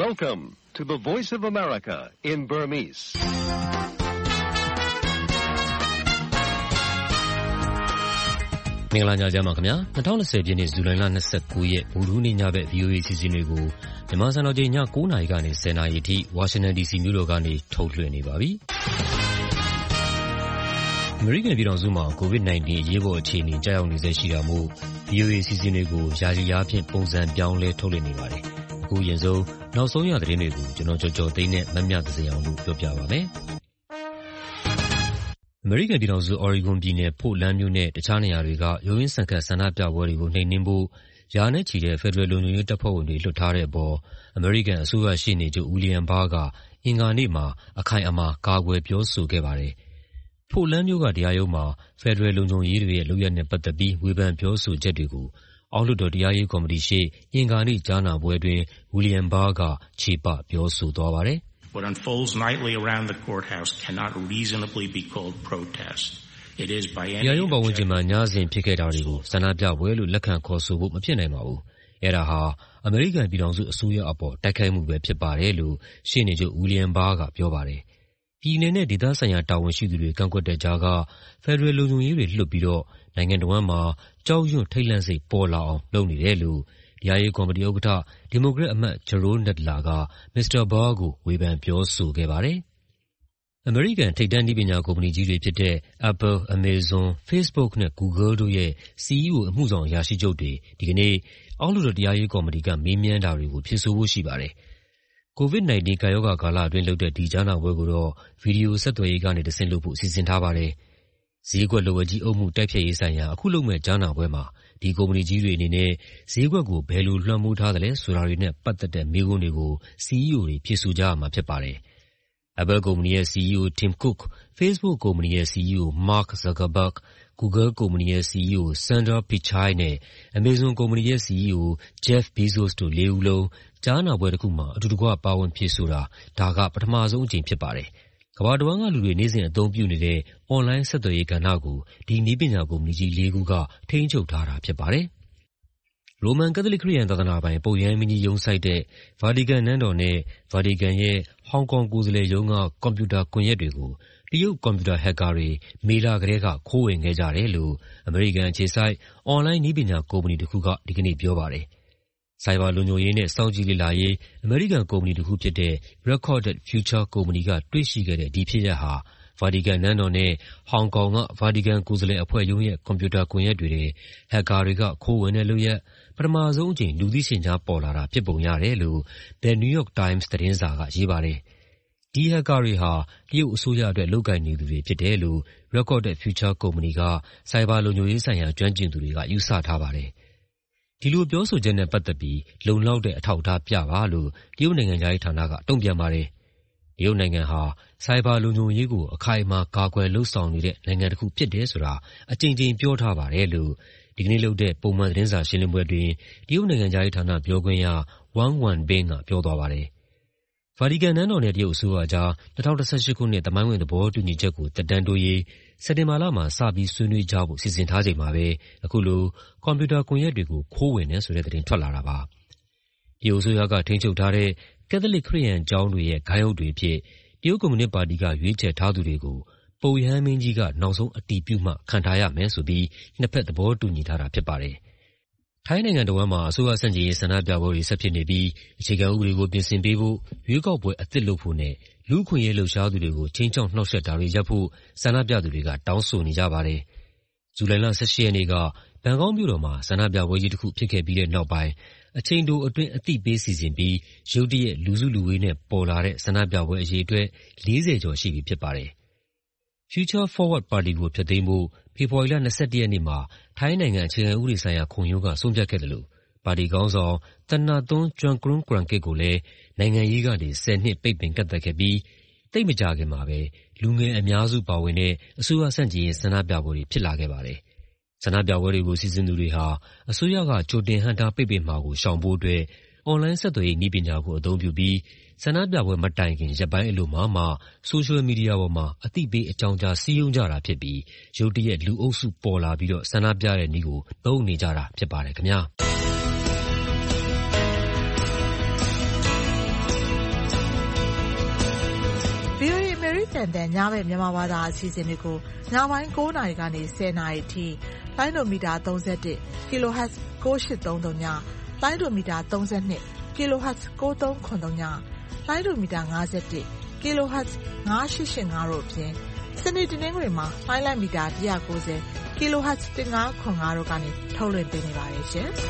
Welcome to the Voice of America in Burmese. မင်္ဂလာညချမ်းပါခင်ဗျာ2020ပြည့်နှစ်ဇူလိုင်လ29ရက်ဗုဒ္ဓဟူးနေ့ညဘက် VOA အစီအစဉ်တွေကိုမြန်မာစံတော်ချိန်ည9:00 နာရီကနေ10:00 နာရီအထိဝါရှင်တန် DC မြို့တော်ကနေထုတ်လွှင့်နေပါပြီ။အမေရိကန်ပြည်ထောင်စုမှာ COVID-19 အရေးပေါ်အခြေအနေကြာရောက်နေစေရှိတာမို့ VOA အစီအစဉ်တွေကိုယာယီအားဖြင့်ပုံစံပြောင်းလဲထုတ်လွှင့်နေပါတယ်။အခုရင်ဆုံးနောက်ဆုံးရသတင်းတွေကိုကျွန်တော်ကျော်ကျော်သိန်းနဲ့မမြသစင်အောင်တို့ပြောပြပါမယ်။အမေရိကန်ပြည်ထောင်စု Oregon ပြည်နယ် Portland မြို့နဲ့တခြားနေရာတွေကရုန်းရင်းဆန်ခတ်ဆန္ဒပြပွဲတွေကိုနှိမ်နင်းဖို့ရာနဲ့ချီတဲ့ဖက်ဒရယ်လုံခြုံရေးတပ်ဖွဲ့ဝင်တွေလွှတ်ထားတဲ့အပေါ်အမေရိကန်အစိုးရရှေ့နေချုပ် William Barr ကအင်္ဂါနေ့မှာအခိုင်အမာကာကွယ်ပြောဆိုခဲ့ပါတယ်။ Portland မြို့ကတရားရုံးမှာဖက်ဒရယ်လုံခြုံရေးတွေရဲ့လုပ်ရပ်နဲ့ပတ်သက်ပြီးဝေဖန်ပြောဆိုချက်တွေကိုအောက်လွှတ်တော်တရားရေးကော်မတီရှေ့အင်္ဂါနေ့ကြားနာပွဲအတွင်း William Barr ကချေပပြောဆိုသွားပါတယ်။ What unfolds nightly around the courthouse cannot reasonably be called protest. It is by any တရားရုံးပတ်ဝန်းကျင်မှာညစဉ်ဖြစ်ခဲ့တာတွေကိုဆန္ဒပြပွဲလို့လက်ခံခေါ်ဆိုဖို့မဖြစ်နိုင်ပါဘူး။အဲဒါဟာအမေရိကန်ပြည်ထောင်စုအစိုးရအပေါ်တိုက်ခိုက်မှုပဲဖြစ်ပါတယ်လို့ရှေ့နေချုပ် William Barr ကပြောပါတယ်။ပြည်နယ်နဲ့ဒေသဆိုင်ရာတာဝန်ရှိသူတွေကန့်ကွက်တဲ့ကြားကဖက်ဒရယ်လုံခြုံရေးတွေလွှတ်ပြီးတော့နိုင်ငံတော်ဝန်မှာကြောက်ရွံ့ထိတ်လန့်စိတ်ပေါ်လာအောင်လုပ်နေတယ်လို့တရားရေးကော်မတီဥက္ကဋ္ဌဒီမိုကရက်အမတ် Jerrold Nadler က Mr. Barr ကိုဝေဖန်ပြောဆိုခဲ့ပါတယ်။အမေရိကန်ထိပ်တန်းနည်းပညာကုမ္ပဏီကြီးတွေဖြစ်တဲ့ Apple, Amazon, Facebook နဲ့ Google တို့ရဲ့ CEO အမှုဆောင်အရာရှိချုပ်တွေဒီကနေ့အောက်လွှတ်တော်တရားရေးကော်မတီကမေးမြန်းတာတွေကိုဖြေဆိုဖို့ရှိပါတယ်။ COVID-19 ကပ်ရောဂါကာလအတွင်းလုပ်တဲ့ဒီကြားနာပွဲကိုတော့ဗီဒီယိုဆက်သွယ်ရေးကနေတဆင့်လုပ်ဖို့စီစဉ်ထားပါတယ်။ဈေးကွက်လက်ဝယ်ကြီးအုပ်မှုတိုက်ဖျက်ရေးဆိုင်ရာအခုလုပ်မယ့်ကြားနာပွဲမှာဒီကုမ္ပဏီကြီးတွေအနေနဲ့ဈေးကွက်ကိုဘယ်လိုလွှမ်းမိုးထားသလဲဆိုတာတွေနဲ့ပတ်သက်တဲ့မေးခွန်းတွေကို CEO တွေဖြေဆိုကြရမှာဖြစ်ပါတယ်။ Apple ကုမ္ပဏီရဲ့ CEO Tim Cook, Facebook ကုမ္ပဏီရဲ့ CEO Mark Zuckerberg, Google ကုမ္ပဏီရဲ့ CEO Sundar Pichai နဲ့ Amazon ကုမ္ပဏီရဲ့ CEO Jeff Bezos တို့၄ ဦးလုံးကြားနာပွဲတစ်ခုမှာအတူတကွပါဝင်ဖြေဆိုတာဒါကပထမဆုံးအကြိမ်ဖြစ်ပါတယ်။ကမ္ဘာတဝန်းကလူတွေနေ့စဉ်အသုံးပြုနေတဲ့ online ဆက်သွယ်ရေးကဏ္ဍကိုဒီနည်းပညာကုမ္ပဏီကြီး၄ ခုကထိန်းချုပ်ထားတာဖြစ်ပါတယ်။ရိုမန်ကက်သလစ်ခရစ်ယာန်သာသနာပိုင်ပုပ်ရဟန်းမင်းကြီးရုံးစိုက်တဲ့ဗာတီကန်နန်းတော်နဲ့ဗာတီကန်ရဲ့ဟောင်ကောင်ကိုယ်စားလှယ်ရုံးကကွန်ပျူတာကွန်ရက်တွေကိုတရုတ်ကွန်ပျူတာဟက်ကာတွေမေလကတည်းကခိုးဝင်ခဲ့ကြတယ်လို့အမေရိကန်အခြေစိုက်အွန်လိုင်းနည်းပညာကုမ္ပဏီတစ်ခုကဒီကနေ့ပြောပါတယ်။ဆိုင်ဘာလုံခြုံရေးနဲ့စောင့်ကြည့်လေ့လာရေးအမေရိကန်ကုမ္ပဏီတစ်ခုဖြစ်တဲ့ Recorded Future ကုမ္ပဏီကတွေ့ရှိခဲ့တဲ့ဒီဖြစ်ရပ်ဟာဗာတီကန်နန်းတော်နဲ့ဟောင်ကောင်ကဗာတီကန်ကိုယ်စားလှယ်အဖွဲ့ရုံးရဲ့ကွန်ပျူတာကွန်ရက်တွေဟက်ကာတွေကခိုးဝင်တဲ့လုပ်ရပ်ပထမဆုံးအကြိမ်လူသိရှင်ကြားပေါ်လာတာဖြစ်ပုံရတယ်လို့ The New York Times သတင်းစာကရေးပါတယ်။ဒီဟက်ကာတွေဟာတရုတ်အစိုးရအတွက်လုပ်ကိုင်နေသူတွေဖြစ်တယ်လို့ Recorded Future ကုမ္ပဏီကဆိုင်ဘာလုံခြုံရေးဆိုင်ရာကျွမ်းကျင်သူတွေကယူဆထားပါတယ်။ဒီလိုပြောဆိုချက်နဲ့ပတ်သက်ပြီးလုံလောက်တဲ့အထောက်အထားပြပါလို့တရုတ်နိုင်ငံသားရေးဌာနကတုံ့ပြန်ပါတယ်။တရုတ်နိုင်ငံဟာဆိုင်ဘာလုံခြုံရေးကိုအခိုင်အမာကာကွယ်လုပ်ဆောင်နေတဲ့နိုင်ငံတစ်ခုဖြစ်တယ်ဆိုတာအကြိမ်ကြိမ်ပြောထားပါတယ်လို့ဒီကနေ့လုပ်တဲ့ပုံမှန်သတင်းစာရှင်းလင်းပွဲတွင်တရုတ်နိုင်ငံသားရေးဌာနပြောခွင့်ရ Wang Wenbin ကပြောသွားပါတယ်။ဗာတီကန်နန်းတော်နဲ့တရုတ်အစိုးရကြား2018ခုနှစ်သမိုင်းဝင်သဘောတူညီချက်ကိုတက်တန်းတိုးရေးစက်တင်ဘာလမှာစပြီးဆွေးနွေးကြဖို့စီစဉ်ထားချိန်မှာပဲအခုလိုကွန်ပျူတာကွန်ရက်တွေကိုခိုးဝင်နေဆိုတဲ့သတင်းထွက်လာတာပါ။တရုတ်အစိုးရကထိန်းချုပ်ထားတဲ့ကက်သလစ်ခရစ်ယာန်ကျောင်းတွေရဲ့ဂိုဏ်းအုပ်တွေဖြစ်တရုတ်ကွန်မြူနစ်ပါတီကရွေးချယ်ထားသူတွေကိုပုပ်ရဟန်းမင်းကြီးကနောက်ဆုံးအတည်ပြုမှခန့်ထားရမယ်ဆိုပြီးနှစ်ဖက်သဘောတူညီထားတာဖြစ်ပါတယ်။ထိုင်းနိုင်ငံတော်မှာအစိုးရဆန့်ကျင်ရေးဆန္ဒပြပွဲတွေဆက်ဖြစ်နေပြီးအခြေခံဥပဒေကိုပြင်ဆင်ပေးဖို့ရွေးကောက်ပွဲအသစ်လုပ်ဖို့နဲ့လူ့အခွင့်အရေးလှုပ်ရှားသူတွေကိုချင်းချောက်နှောက်ယှက်တာတွေရပ်ဖို့ဆန္ဒပြသူတွေကတောင်းဆိုနေကြပါတယ်။ဇူလိုင်လ18ရက်နေ့ကဘန်ကောက်မြို့တော်မှာဆန္ဒပြပွဲကြီးတစ်ခုဖြစ်ခဲ့ပြီးတဲ့နောက်ပိုင်းအချိန်တိုအတွင်းအသိပေးစီစဉ်ပြီးရုတ်တရက်လူစုလူဝေးနဲ့ပေါ်လာတဲ့ဆန္ဒပြပွဲအရေအတွက်40ကျော်ရှိပြီဖြစ်ပါတယ်။ Future Forward ပါတီကိုဖျက်သိမ်းဖို့ဖေဖော်ဝါရီလ21ရက်နေ့မှာထိုင်းနိုင်ငံအခြေခံဥပဒေဆိုင်ရာခုံရုံးကဆုံးဖြတ်ခဲ့တယ်လို့ပါတီခေါင်းဆောင်တနတ်သွန်းကျွမ်ကရွန်ကရန်ကစ်ကိုလည်းနိုင်ငံရေးကနေ10နှစ်ပိတ်ပင်ကန့်သတ်ခဲ့ပြီးသိပ်မကြာခင်မှာပဲလူငယ်အများစုပါဝင်တဲ့အစိုးရဆန့်ကျင်ရေးဆန္ဒပြပွဲတွေဖြစ်လာခဲ့ပါတယ်။ဆန္ဒပြပွဲတွေကိုစီစဉ်သူတွေဟာအစိုးရကကြိုတင်ဟန့်တားပိတ်ပင်မှာကိုရှောင်ဖို့အတွက်အွန်လိုင်းဆက်သွယ်ရေးနည်းပညာကိုအသုံးပြုပြီးဆန္ဒပြပွဲမတိုင်ခင်ရက်ပိုင်းအလိုမှာဆိုရှယ်မီဒီယာပေါ်မှာအသိပေးအကြောင်းကြားစည်းရုံးကြတာဖြစ်ပြီးရုတ်တရက်လူအုပ်စုပေါ်လာပြီးတော့ဆန္ဒပြတဲ့နည်းကိုသုံးနေကြတာဖြစ်ပါတယ်ခင်ဗျာ။ FM ညဘက်မြန်မာဘာသာအစီအစဉ်တွေကိုညပိုင်း9 နာရီကနေ 10 နာရီအထိလိုင်းဒိုမီတာ31 kHz 9833ညလိုင်းဒိုမီတာ32 kHz 9393ညလိုင်းဒိုမီတာ51 kHz 9885တို့အပြင်စနေတနင်္ဂနွေမှာလိုင်းလိုက်မီတာ190 kHz 1505တို့ကနေထုတ်လွှင့်ပေးနေပါတယ်ရှင်။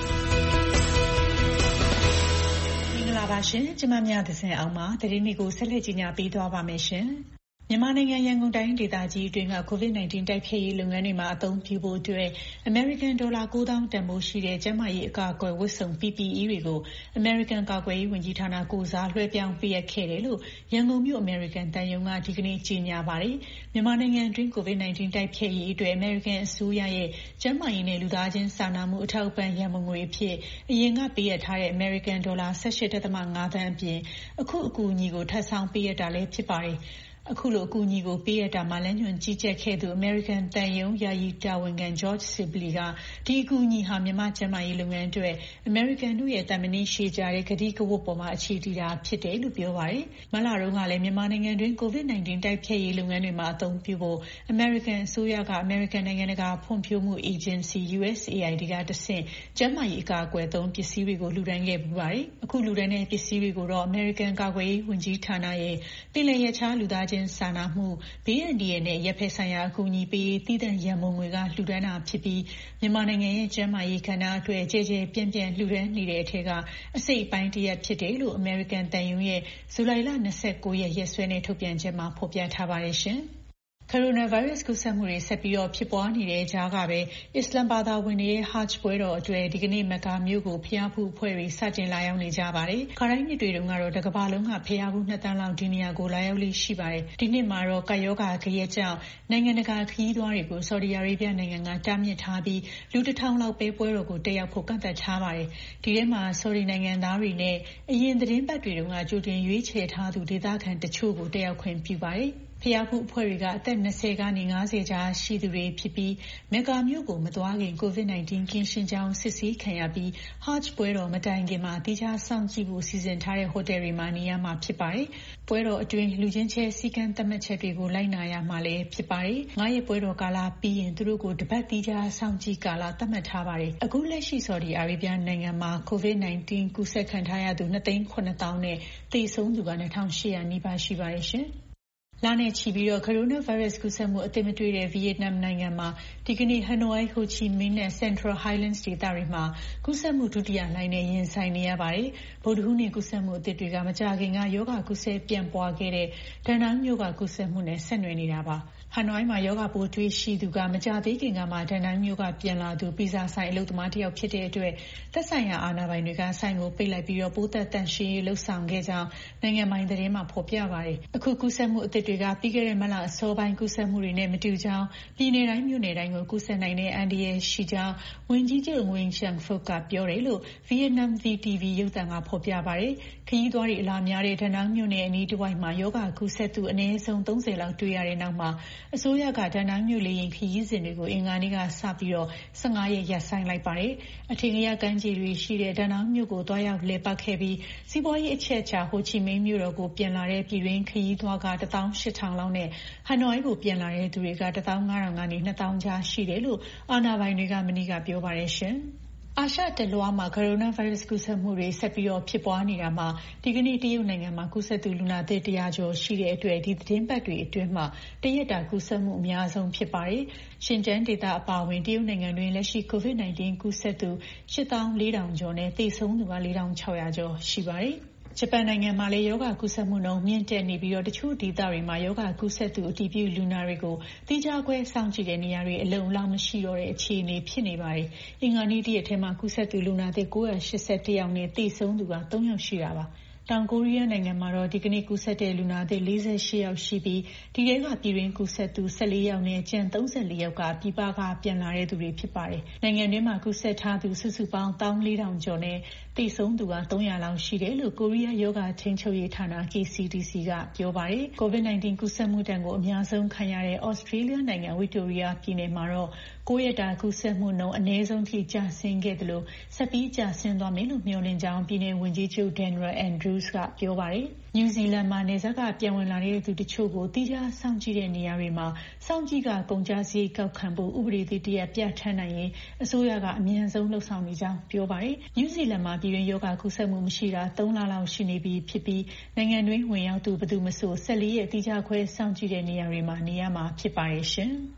မင်္ဂလာပါရှင်။ကျမမြသဇင်အောင်ပါ။သတင်းတွေကိုဆက်လက်ကြီးညာပေးသွားပါမယ်ရှင်။မြန်မာနိုင်ငံရန်ကုန်တိုင်းဒေသကြီးအတွင်းက COVID-19 တိုက်ဖျက်ရေးလုပ်ငန်းတွေမှာအသုံးပြုဖို့အတွက်အမေရိကန်ဒေါ်လာ9,000တန်ဖိုးရှိတဲ့ကျန်းမာရေးအကာအကွယ်ဝတ်စုံ PPE တွေကိုအမေရိကန်ကာကွယ်ရေးဝန်ကြီးဌာနကိုစားလွှဲပြောင်းပေးအပ်ခဲ့တယ်လို့ရန်ကုန်မြို့အမေရိကန်တန်ယုံကဒီကနေ့ကြေညာပါတယ်။မြန်မာနိုင်ငံအတွင်း COVID-19 တိုက်ဖျက်ရေးအတွက်အမေရိကန်အစိုးရရဲ့ကျန်းမာရေးနဲ့လူသားချင်းစာနာမှုအထောက်အပံ့ရန်ပုံငွေအဖြစ်အရင်ကပေးအပ်ထားတဲ့အမေရိကန်ဒေါ်လာ 18.5 သန်းအပြင်အခုအကူအညီကိုထပ်ဆောင်ပေးအပ်တာလည်းဖြစ်ပါတယ်။အခုလိုအကူအညီကိုပေးအပ်တာမှာလက်ညွှန်ကြီးကြပ်ခဲ့သူအမေရိကန်တန်ယုံယာယီတာဝန်ခံ George Sibley ကဒီအကူအညီဟာမြန်မာကျန်းမာရေးလုပ်ငန်းအတွက်အမေရိကန်တို့ရဲ့တာမန်ရှည်ကြတဲ့ကတိကဝတ်ပေါ်မှာအခြေတည်တာဖြစ်တယ်လို့ပြောပါတယ်။မလတုန်းကလည်းမြန်မာနိုင်ငံတွင်း COVID-19 တိုက်ဖျက်ရေးလုပ်ငန်းတွေမှာအသုံးပြုဖို့အမေရိကန်အစိုးရကအမေရိကန်နိုင်ငံတကာဖွံ့ဖြိုးမှုအေဂျင်စီ USAID ကတဆင့်ကျန်းမာရေးအကာအကွယ်သုံးပစ္စည်းတွေကိုလှူဒါန်းခဲ့ပူပါတယ်။အခုလှူဒါန်းတဲ့ပစ္စည်းတွေကိုတော့အမေရိကန်ကာကွယ်ရေးဝန်ကြီးဌာနရဲ့ပင်လယ်ရခြားလူသားချင်းစာနာမှုဘေးအန္တရာယ်နဲ့ရပ်ဖက်ဆိုင်ရာအကူအညီပေးတည်တံ့ရန်ပုံငွေကလှူဒါန်းတာဖြစ်ပြီးမြန်မာနိုင်ငံရဲ့ကျန်းမာရေးကဏ္ဍအတွက်ကျယ်ကျယ်ပြန့်ပြန့်လှူဒါန်းနေတဲ့အထက်ကအစိတ်အပိုင်းတစ်ရပ်ဖြစ်တယ်လို့အမေရိကန်တန်ယုံရဲ့ဇူလိုင်လ29ရက်ရက်စွဲနဲ့ထုတ်ပြန်ချက်မှာဖော်ပြထားပါတယ်ရှင်။ကိုရိုနာဗိုင်းရပ်စ်ကူးစက်မှုတွေဆက်ပြီးဖြစ်ပွားနေတဲ့ကြားကပဲအစ္စလာမ်ဘာသာဝင်တွေရဲ့ Hajj ပွဲတော်အတွက်ဒီကနေ့မက္ကာမြို့ကိုဖျားဖူးအဖွဲ့တွေစတင်လာရောက်နေကြပါတယ်။ခါတိုင်းနှစ်တွေတုန်းကတော့တကမ္ဘာလုံးကဖျားဖူး2 သန်းလောက်ဒီနေရာကိုလာရောက်လေးရှိပါတယ်။ဒီနှစ်မှာတော့ကပ်ရောဂါဂယက်ကြောင့်နိုင်ငံတကာခရီးသွားတွေကိုဆော်ဒီအာရေဗျနိုင်ငံကတားမြစ်ထားပြီးလူ1000လောက်ပဲပွဲတော်ကိုတက်ရောက်ဖို့ကန့်သတ်ထားပါတယ်။ဒီထဲမှာဆော်ဒီနိုင်ငံသားတွေနဲ့အရင်သတင်းပတ်တွေတုန်းကကြိုတင်ရွေးချယ်ထားသူဒေသခံတချို့ကိုတက်ရောက်ခွင့်ပြုပါတယ်။ဖျားဖူးအဖွဲ့တွေကအသက်20ကနေ50ကြားရှိသူတွေဖြစ်ပြီးမက္ကာမြို့ကိုမသွားခင် COVID-19 ကင်းရှင်းကြောင်းစစ်ဆေးခံရပြီး Hajj ပွဲတော်မတိုင်ခင်မှာတိကျစောင့်ကြည့်ဖို့စီစဉ်ထားတဲ့ဟိုတယ်တွေမှာနေရမှာဖြစ်ပါတယ်။ပွဲတော်အတွင်းလူချင်းချဲစည်းကမ်းသတ်မှတ်ချက်တွေကိုလိုက်နာရမှာလည်းဖြစ်ပါတယ်။9ရက်ပွဲတော်ကာလပြီးရင်သူတို့ကိုတပတ်တိကျစောင့်ကြည့်ကာလသတ်မှတ်ထားပါတယ်။အခုလက်ရှိဆော်ဒီအာရေဗျနိုင်ငံမှာ COVID-19 ကူးစက်ခံထားရသူ2,900,000နဲ့သေဆုံးသူက2,800နီးပါးရှိပါတယ်ရှင်။လာနဲ့ချီပြီးကိုရိုနာဗိုင်းရပ်စ်ကူးစက်မှုအသိမတွေ့တဲ့ဗီယက်နမ်နိုင်ငံမှာဒီကနေ့ဟနွိုင်းဟိုချီမင်းနဲ့ Central Highlands ဒေသတွေမှာကူးစက်မှုဒုတိယလှိုင်းနဲ့ရင်ဆိုင်နေရပါတယ်။ဗုဒ္ဓဟူးနေ့ကူးစက်မှုအသစ်တွေကမကြာခင်ကယောဂကူးစက်ပြန့်ပွားခဲ့တဲ့ဒန်နန်းမြို့ကကူးစက်မှုနဲ့ဆက်နွယ်နေတာပါ။ဟနွိုင်းမှာယောဂပိုးတွေ့ရှိသူကမကြာသေးခင်ကမှဒန်နန်းမြို့ကပြန်လာသူပီဇာဆိုင်အလုပ်သမားတစ်ယောက်ဖြစ်တဲ့အတွက်သက်ဆိုင်ရာအာဏာပိုင်တွေကဆိုင်ကိုပိတ်လိုက်ပြီးပိုးသက်တန့်ရှင်းရေးလှုပ်ဆောင်ခဲ့ကြောင်းနိုင်ငံပိုင်သတင်းမှာဖော်ပြပါတယ်။အခုကူးစက်မှုအသစ်တွေကပြီးခဲ့တဲ့မလအစောပိုင်းကူးစက်မှုတွေနဲ့မတူကြောင်းပြည်နယ်တိုင်းမြို့နယ်တိုင်းကိုကူးစက်နိုင်တဲ့အန္တရာယ်ရှိကြောင်းဝန်ကြီးချုပ်ငွေချန်ဖုတ်ကပြောတယ်လို့ဗီယက်နမ် VTV ရုပ်သံကဖော်ပြပါတယ်။ခရီးသွားတွေအလာများတဲ့ဒန်နန်းမြို့နယ်အနီးတစ်ဝိုက်မှာယောဂကူးစက်သူအနည်းဆုံး30လောက်တွေ့ရတဲ့နောက်မှာအစိုးရကဒန်နန်းမြို့လေယာဉ်ခရီးစဉ်တွေကိုအင်္ဂါနေ့ကစပြီး15ရက်ရပ်ဆိုင်းလိုက်ပါတယ်။အထင်ကရကမ်းခြေတွေရှိတဲ့ဒန်နန်းမြို့ကိုသွားရောက်လည်ပတ်ခဲ့ပြီးစီးပွားရေးအချက်အချာဟိုချီမင်းမြို့တော်ကိုပြန်လာတဲ့ပြည်တွင်းခရီးသွားက18,000လောက်နဲ့ဟနွိုင်းကိုပြန်လာတဲ့သူတွေက15,000ကနေ2,000ကြားရှိတယ်လို့အာဏာပိုင်တွေကမနေ့ကပြောပါတယ်ရှင်။အာရှတလွှားမှာကိုရိုနာဗိုင်းရပ်စ်ကူးစက်မှုတွေဆက်ပြီးဖြစ်ပွားနေတာမှာဒီကနေ့တရုတ်နိုင်ငံမှာကူးစက်သူလူနာသစ်100ကျော်ရှိတဲ့အတွက်ဒီသတင်းပတ်တွေအတွင်းမှာတရက်တာကူးစက်မှုအများဆုံးဖြစ်ပါတယ်။ရှင်ကျန်းဒေသအပါအဝင်တရုတ်နိုင်ငံတွင်လက်ရှိ COVID-19 ကူးစက်သူ 84,000 ကျော်နဲ့သေဆုံးသူက4,600 ကျော်ရှိပါတယ်။ဂျပန်နိုင်ငံမှာလည်းယောဂကူးစက်မှုနှုန်းမြင့်တက်နေပြီးတချို့ဒေသတွေမှာယောဂကူးစက်သူအတည်ပြုလူနာတွေကိုသီးခြားခွဲစောင့်ကြည့်တဲ့နေရာတွေအလုံအလောက်မရှိတော့တဲ့အခြေအနေဖြစ်နေပါတယ်။အင်္ဂါနေ့တရက်ထဲမှာကူးစက်သူလူနာသစ်981ယောက်နဲ့သေဆုံးသူက3ယောက်ရှိတာပါ။တောင်ကိုရီးယားနိုင်ငံမှာတော့ဒီကနေ့ကူးစက်တဲ့လူနာသစ်48ယောက်ရှိပြီးဒီထဲကပြည်တွင်းကူးစက်သူ14ယောက်နဲ့ကျန်34ယောက်ကပြည်ပကပြန်လာတဲ့သူတွေဖြစ်ပါတယ်။နိုင်ငံတွင်းမှာကူးစက်ထားသူစုစုပေါင်း14,000ကျော်နဲ့သေဆုံးသူက300လောက်ရှိတယ်လို့ကိုရီးယားရောဂါထိန်းချုပ်ရေးဌာန KCDC ကပြောပါတယ်။ COVID-19 ကူးစက်မှုတန်ကိုအများဆုံးခံရတဲ့ Australia နိုင်ငံဝစ်တိုရီယာပြည်နယ်မှာတော့9 ရက်တာကူးစက်မှုနှုန်းအနည်းဆုံးထိကျဆင်းခဲ့တယ်လို့ဆက်ပြီးကျဆင်းသွားမယ်လို့မျှော်လင့်ကြောင်းပြည်နယ်ဝန်ကြီးချုပ် Daniel Andrews ကပြောပါတယ်။ နယူးဇီလန်မှာနယ်စပ်ကပြန်ဝင်လာတဲ့သူတချို့ကိုတိကျစောင့်ကြည့်တဲ့နေရာတွေမှာစောင့်ကြည့်ကကုန်ကျစရိတ်ကောက်ခံဖို့ဥပဒေသစ်တရပ်ပြဋ္ဌာန်းနိုင်ရေးအစိုးရကအမြန်ဆုံးလှုပ်ဆောင်နေကြောင်းပြောပါတယ်။ နယူးဇီလန်မှာပြည်တွင်းရောဂါကူးစက်မှုမရှိတာ3 လလောက်ရှိနေပြီဖြစ်ပြီးနိုင်ငံတွင်းဝင်ရောက်သူဘယ်သူမဆို14 ရက်တိကျခွဲစောင့်ကြည့်တဲ့နေရာတွေမှာနေရမှာဖြစ်ပါတယ်ရှင်။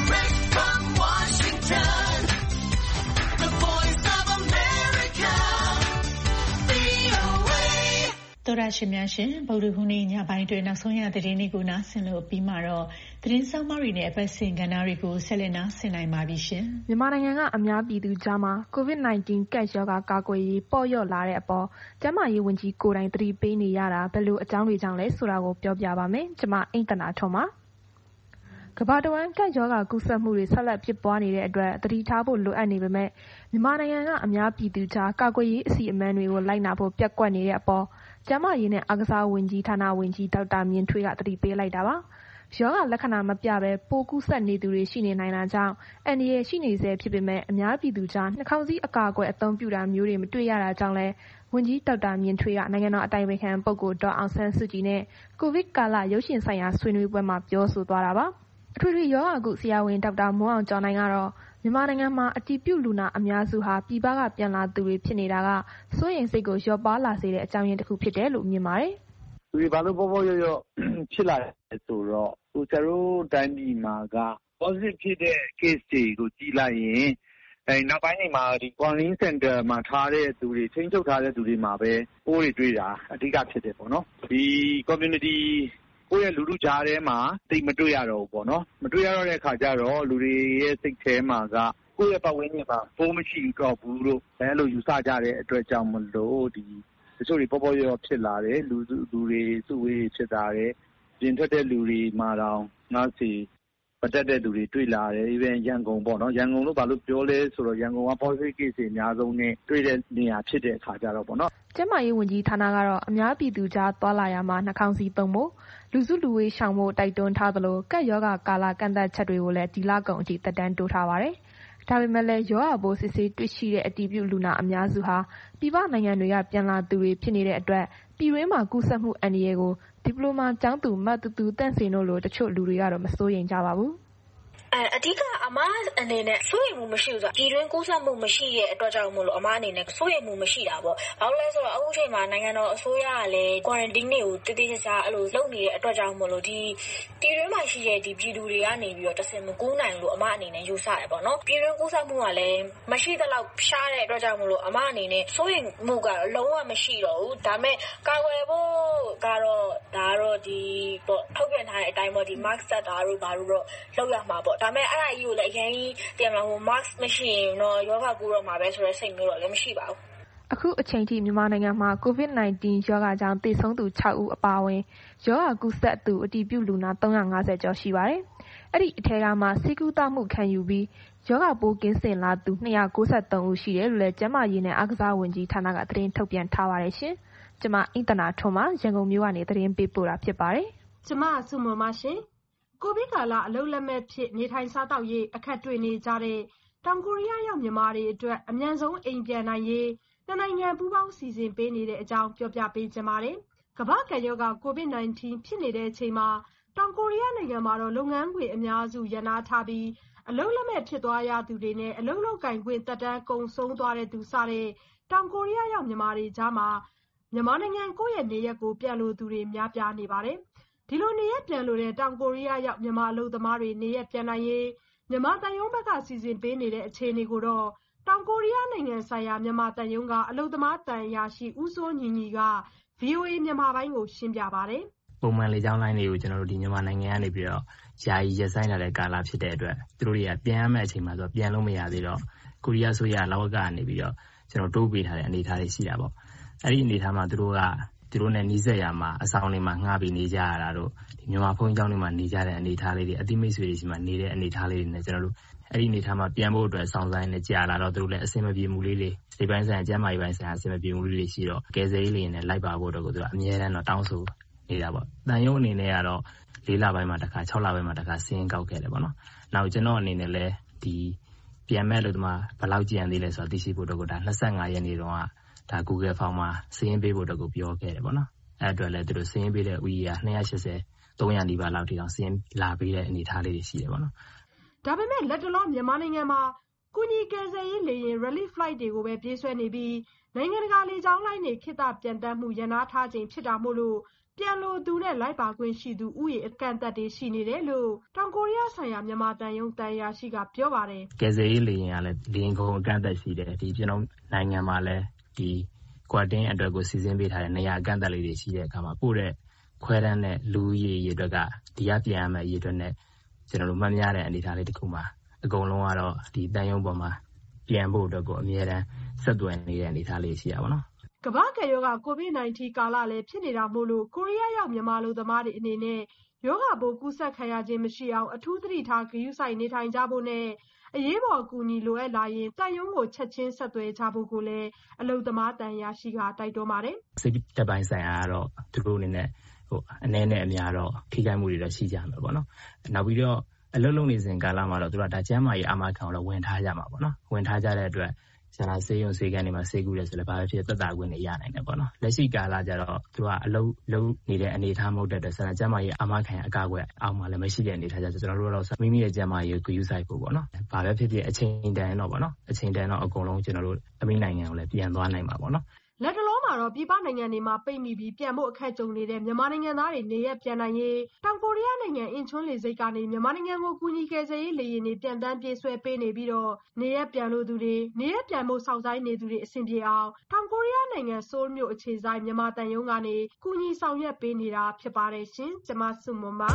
သောရရှိများရှင်ဗုဒ္ဓဟူးနေ့ညပိုင်းတွင်နောက်ဆုံးရသတင်းတွေကိုနားဆင်လို့ပြီးမှတော့သတင်းဆောင်မတွေနဲ့အပတ်စဉ်ကဏ္ဍတွေကိုဆက်လက်နားဆင်နိုင်ပါပြီရှင်။မြန်မာနိုင်ငံကအများပြည်သူကြားမှာ COVID-19 ကပ်ရောဂါကာကွယ်ရေးပေါ့လျော့လာတဲ့အပေါ်ကျန်းမာရေးဝန်ကြီးကိုယ်တိုင်သတိပေးနေရတာဘယ်လိုအကြောင်းတွေကြောင့်လဲဆိုတာကိုပြောပြပါမယ်။ကျွန်မအိမ့်သနာထွန်းပါ။ကမ္ဘာတဝန်းကပ်ရောဂါကူးစက်မှုတွေဆက်လက်ဖြစ်ပွားနေတဲ့အတွက်သတိထားဖို့လိုအပ်နေပေမဲ့မြန်မာနိုင်ငံကအများပြည်သူကြားကာကွယ်ရေးအစီအမံတွေကိုလိုက်နာဖို့ပျက်ကွက်နေတဲ့အပေါ်ကျန်းမာရေးနဲ့အားကစားဝန်ကြီးဌာနဝန်ကြီးဒေါက်တာမြင့်ထွေးကသတိပေးလိုက်တာပါ။ရောဂါလက္ခဏာမပြဘဲပိုးကူးစက်နေသူတွေရှိနေနိုင်တာကြောင့်အန္တရာယ်ရှိနေဆဲဖြစ်ပေမဲ့အများပြည်သူကြားနှာခေါင်းစည်းအကာအကွယ်အသုံးပြုတာမျိုးတွေမတွေ့ရတာကြောင့်လည်းဝန်ကြီးဒေါက်တာမြင့်ထွေးကနိုင်ငံတော်အတိုင်ပင်ခံပုဂ္ဂိုလ်ဒေါ်အောင်ဆန်းစုကြည်နဲ့ကိုဗစ်ကာလရုပ်ရှင်ဆိုင်ရာဆွေးနွေးပွဲမှာပြောဆိုသွားတာပါ။အထွေထွေရောဂါကုဆရာဝန်ဒေါက်တာမိုးအောင်ကျော်နိုင်ကတော့မြန်မာနိုင်ငံမှာအတည်ပြုလူနာအများစုဟာပြည်ပကပြန်လာသူတွေဖြစ်နေတာကစိုးရိမ်စိတ်ကိုလျော့ပါလာစေတဲ့အကြောင်းရင်းတစ်ခုဖြစ်တယ်လို့မြင်ပါတယ်။လူတွေဘာလို့ပေါ့ရော့ရော့ဖြစ်လာလဲဆိုတော့ဆရာတို့တိုင်းပြည်မှာက positive ဖြစ်တဲ့ case တွေကိုကြည့်လိုက်ရင်နောက်ပိုင်းတွေမှာဒီ quarantine center မှာထားတဲ့သူတွေထိန်းချုပ်ထားတဲ့သူတွေမှာပဲပိုးတွေတွေ့တာအဓိကဖြစ်တယ်ပေါ့နော်။ဒီ communityကိုယ့်ရဲ့လူထုကြားထဲမှာသိမတွေ့ရတော့ဘူးပေါ့နော်။မတွေ့ရတော့တဲ့အခါကျတော့လူတွေရဲ့စိတ်ထဲမှာကကိုယ့်ရဲ့ပတ်ဝန်းကျင်မှာပိုးမရှိတော့ဘူးလို့အဲ့လိုယူဆကြတဲ့အတွက်ကြောင့်မလို့ဒီတချို့တွေပေါ့ရော့ဖြစ်လာတယ်လူတွေစုဝေးဖြစ်လာတယ်ပြင်ထွက်တဲ့လူတွေမှာတော့နောက်စီပတ်သက်တဲ့လူတွေတွေ့လာတယ် even ရန်ကုန်ပေါ့နော်ရန်ကုန်လို့ဘာလို့ပြောလဲဆိုတော့ရန်ကုန်က positive case တွေအများဆုံးနဲ့တွေ့တဲ့နေရာဖြစ်တဲ့အခါကျတော့ပေါ့နော်ကျန်းမာရေးဝန်ကြီးဌာနကတော့အများပြည်သူကြားသွားလာရမှာနှာခေါင်းစည်းသုံးဖို့လူစုလူဝေးရှောင်ဖို့တိုက်တွန်းထားသလိုကပ်ရောဂါကာလကန့်သတ်ချက်တွေကိုလည်းဒီလကုန်အထိသက်တမ်းတိုးထားပါတယ်။ဒါပေမဲ့လည်းရောဂါပိုးစစ်ဆေးတွေ့ရှိတဲ့အတည်ပြုလူနာအများစုဟာပြည်ပနိုင်ငံတွေကပြန်လာသူတွေဖြစ်နေတဲ့အတွက်ပြည်တွင်းမှာကူးစက်မှုအန္တရာယ်ကိုဒီပလိုမာကျောင်းသူမတူတူတန့်စင်တို့လိုတချို့လူတွေကတော့မစိုးရိမ်ကြပါဘူး။အဓိကအမအနေနဲ့စိုးရိမ်မှုမရှိဘူးဆိုတော့ပြည်တွင်းကူးစက်မှုမရှိတဲ့အတွက်ကြောင့်မို့လို့အမအနေနဲ့စိုးရိမ်မှုမရှိတာပေါ့။ဘာလို့လဲဆိုတော့အခုချိန်မှာနိုင်ငံတော်အစိုးရကလည်း quarantine တွေကိုတည်တည်ချာချာအဲ့လိုလုပ်နေတဲ့အတွက်ကြောင့်မို့လို့ဒီပြည်တွင်းမှာရှိတဲ့ဒီပြည်သူတွေကနေပြီးတော့တဆင်မကူးနိုင်လို့အမအနေနဲ့ယူဆတယ်ပေါ့နော်။ပြည်တွင်းကူးစက်မှုကလည်းမရှိတဲ့လောက်ရှားတဲ့အတွက်ကြောင့်မို့လို့အမအနေနဲ့စိုးရိမ်မှုကတော့လုံးဝမရှိတော့ဘူး။ဒါမဲ့ကာကွယ်ဖို့ကတော့ဒါကတော့ဒီပေါ့ထုတ်ပြန်ထားတဲ့အတိုင်းပေါ့ဒီ mask တပ်တာတို့ဘာလို့တော့လောက်ရမှာပေါ့။ဒါမဲ့အဲ့ဒါကြီးကိုလည်းအရင်ကြီးတင်လာဟို mask မရှိရင်တော့ယောဂကူးတော့မှာပဲဆိုတဲ့စိတ်မျိုးတော့လည်းမရှိပါဘူး။အခုအချိန်ထိမြန်မာနိုင်ငံမှာ COVID-19 ရောဂါကြောင့်သေဆုံးသူ6ဦးအပါအဝင်ရောဂါကူးစက်သူအတည်ပြုလူနာ350ကျော်ရှိပါတယ်။အဲ့ဒီအထက်ကမှဆေးကုသမှုခံယူပြီးရောဂါပိုးကင်းစင်လာသူ293ဦးရှိတယ်လို့လည်းကျန်းမာရေးနဲ့အားကစားဝန်ကြီးဌာနကသတင်းထုတ်ပြန်ထားပါတယ်ရှင်။ကျွန်မအိမ့်သနာထွန်းပါရန်ကုန်မြို့ကနေသတင်းပေးပို့တာဖြစ်ပါတယ်။ကျွန်မစုမမရှင်ကိုဗစ်ကာလအလုပ်လက်မဲ့ဖြစ်နေထိုင်စားတောက်ရေးအခက်တွေ့နေကြတဲ့တောင်ကိုရီးယားရောက်မြန်မာတွေအတွက်အမြန်ဆုံးအိမ်ပြန်နိုင်ရေးနှစ်နိုင်ငံပူးပေါင်းစီစဉ်ပေးနေတဲ့အကြောင်းပြောပြပေးချင်ပါတယ်။ကမ္ဘာ့ကပ်ရောဂါ COVID-19 ဖြစ်နေတဲ့အချိန်မှာတောင်ကိုရီးယားနိုင်ငံမှာတော့လုပ်ငန်းခွင်အများစုရပ်နားထားပြီးအလုပ်လက်မဲ့ဖြစ်သွားရသူတွေနဲ့အလုပ်လုပ်ကင်ခွင့်သက်တမ်းကုန်ဆုံးသွားတဲ့သူစတဲ့တောင်ကိုရီးယားရောက်မြန်မာတွေကြားမှာမြန်မာနိုင်ငံကိုယ့်ရဲ့နေရက်ကိုပြန်လိုသူတွေများပြားနေပါတယ်။ဒီလိုနေရက်ပြန်လိုတဲ့တောင်ကိုရီးယားရောက်မြန်မာအလုပ်သမားတွေနေရက်ပြန်နိုင်ရေးမြန်မာတန်ယုံဘက်ကစီစဉ်ပေးနေတဲ့အခြေအနေကိုတော့တောင်ကိုရီးယားနိုင်ငံဆိုင်ရာမြန်မာတန်ယုံကအလုပ်သမားတန်ရာရှိဦးစိုးညီညီက VOA မြန်မာပိုင်းကိုရှင်းပြပါတယ်။ပုံမှန်လေကြောင်းလိုင်းတွေကိုကျွန်တော်တို့ဒီမြန်မာနိုင်ငံကနေပြီးတော့ယာယီရပ်ဆိုင်းလာတဲ့ကာလဖြစ်တဲ့အတွက်သူတို့တွေကပြန်ရမယ့်အချိန်မှာဆိုပြန်လို့မရသေးတော့ကိုရီးယားဆိုရလောက်ကနေပြီးတော့ကျွန်တော်တိုးပေးထားတဲ့အနေအထားတွေရှိတာပေါ့။အဲ့ဒီအနေအထားမှာသူတို့နဲ့နီးစပ်ရာမှာအဆောင်တွေမှာငှားပြီးနေကြရတာတို့ဒီမြန်မာဖုန်းကျောင်းတွေမှာနေကြတဲ့အနေအထားလေးတွေအတိမိတ်ဆွေတွေရှိမှနေတဲ့အနေအထားလေးတွေနဲ့ကျွန်တော်တို့အဲ့ဒီအနေထားမှာပြန်ဖို့အတွက်ဆောင်ဆိုင်နေကြာလာတော့သူတို့လည်းအဆင်မပြေမှုလေးတွေဒီပိုင်းဆိုင်ကျမ်းမာရေးပိုင်းဆိုင်အဆင်မပြေမှုလေးတွေရှိတော့ကယ်ဆယ်ရေးလေးနဲ့လိုက်ပါဖို့တော့သူတို့အမြဲတမ်းတော့တောင်းဆိုနေတာပေါ့တန်ရုံအနေနဲ့ကတော့4 လပိုင်းမှာတစ်ခါ6 လပိုင်းမှာတစ်ခါစင်းကောက်ခဲ့တယ်ပေါ့နော်နောက်ကျွန်တော်အနေနဲ့လည်းဒီပြန်မဲ့လို့ဒီမှာဘယ်လောက်ကြံသေးလဲဆိုတော့သိရှိဖို့တော့ဒါ25 ရက်နေ့တော့ဒါ Google Form မှာစင်းပေးဖို့တော့ပြောခဲ့တယ်ပေါ့နော်အဲ့အတွက်လည်းသူတို့စင်းပေးတဲ့ဥယျာဉ်280 300 နီးပါးလောက်ထိအောင်စင်းလာပေးတဲ့အနေအထားလေးတွေရှိတယ်ပေါ့နော်ဒါပေမဲ့လက်တလောမြန်မာနိုင်ငံမှာကုညီကယ်ဆယ်ရေးလေယာဉ် relief flight တွေကိုပဲပြေးဆွဲနေပြီးနိုင်ငံတကာလေကြောင်းလိုင်းတွေခေတ္တပြန်တမ်းမှုရန်နာထားခြင်းဖြစ်တာမို့လို့ပြန်လိုသူနဲ့လိုက်ပါခွင့်ရှိသူဥယျာဉ်အကန့်အသတ်တွေရှိနေတယ်လို့တောင်ကိုရီးယားဆိုင်ရာမြန်မာတန်ယုံတန်ရာရှိကပြောပါတယ်ကယ်ဆယ်ရေးလေယာဉ်ကလည်းလေယာဉ်ကုန်အကန့်အသတ်ရှိတယ်ဒီကျွန်တော်နိုင်ငံမှာလည်းဒီ quarantine အတွက်ကိုစီစဉ်ပေးထားတဲ့နေရာအကန့်အသတ်လေးတွေရှိတဲ့အခါမှာပို့တဲ့ခွဲတန်းတဲ့လူရည်အတွက်ကဒီကပြန်ရမယ့်ရည်အတွက်နဲ့ကျွန်တော်တို့မှတ်များတဲ့အနေအထားလေးတစ်ခုမှာအကုန်လုံးကတော့ဒီတန်ယုံပေါ်မှာပြန်ဖို့အတွက်ကိုအမြဲတမ်းဆက်သွယ်နေတဲ့အနေအထားလေးရှိရပါတော့ကမ္ဘာ့ကပ်ရောဂါ COVID-19 ကာလလည်းဖြစ်နေတာမို့လို့ကိုရီးယားရောက်မြန်မာလူသမားတွေအနေနဲ့ရောဂါပိုးကူးစက်ခံရခြင်းမရှိအောင်အထူးသတိထားဂရုစိုက်နေထိုင်ကြဖို့နဲ့အရေးပေါ်အကူအညီလိုအပ်လာရင်တန်ယုံကိုချက်ချင်းဆက်သွယ်ကြဖို့ကိုလည်းအလုပ်သမားတန်ရာရှိကတိုက်တွန်းပါတယ်စိတ်တက်ပိုင်းဆိုင်ရာကတော့သူတို့အနေနဲ့အနေနဲ့အများတော့ထိခိုက်မှုတွေတော့ရှိကြမှာပေါ့နော်နောက်ပြီးတော့အလုပ်လုပ်နေစဉ်ကာလမှာတော့သူတို့ဒါကျန်းမာရေးအာမခံကိုတော့ဝင်ထားကြမှာပေါ့နော်ဝင်ထားကြတဲ့အတွက်ဆန္ဒဆေးရုံဆေးကန်းတွေမှာဆေးကုတယ်ဆိုလည်းဘာပဲဖြစ်သက်သာခွင့်တွေရနိုင်တယ်ပေါ့နော်လက်ရှိကာလကျတော့သူကအလုပ်လုပ်နေတဲ့အနေအထားမဟုတ်တဲ့အတွက်ဆန္ဒကျန်းမာရေးအာမခံအကာအကွယ်အောက်မှာလည်းမရှိတဲ့အနေအထားကျတော့ကျွန်တော်တို့တော့မိမိရဲ့ကျန်းမာရေးကိုဂရုစိုက်ဖို့ပေါ့နော်ဘာပဲဖြစ်ဖြစ်အချိန်တန်တော့ပေါ့နော်အချိန်တန်တော့အကုန်လုံးကျွန်တော်တို့အမိနိုင်ငံကိုလည်းပြန်သွားနိုင်မှာပေါ့နော်လက်တလုံးမှာတော့ပြည်ပနိုင်ငံတွေမှာပိတ်မိပြီးပြန်ဖို့အခက်ကြုံနေတဲ့မြန်မာနိုင်ငံသားတွေနေရက်ပြန်နိုင်ရေးတောင်ကိုရီးယားနိုင်ငံအင်ချွန်းလေဆိပ်ကနေမြန်မာနိုင်ငံကိုကူညီကယ်ဆယ်ရေးလေယာဉ်တွေပြန်တမ်းပြေးဆွဲပေးနေပြီးတော့နေရက်ပြန်လို့သူတွေနေရက်ပြန်ဖို့စောင့်ဆိုင်းနေသူတွေအဆင်ပြေအောင်တောင်ကိုရီးယားနိုင်ငံဆိုးလ်မြို့အခြေစိုက်မြန်မာတန်ယုံကနေကူညီဆောင်ရွက်ပေးနေတာဖြစ်ပါတယ်ရှင်။ကျွန်မစုမွန်ပါ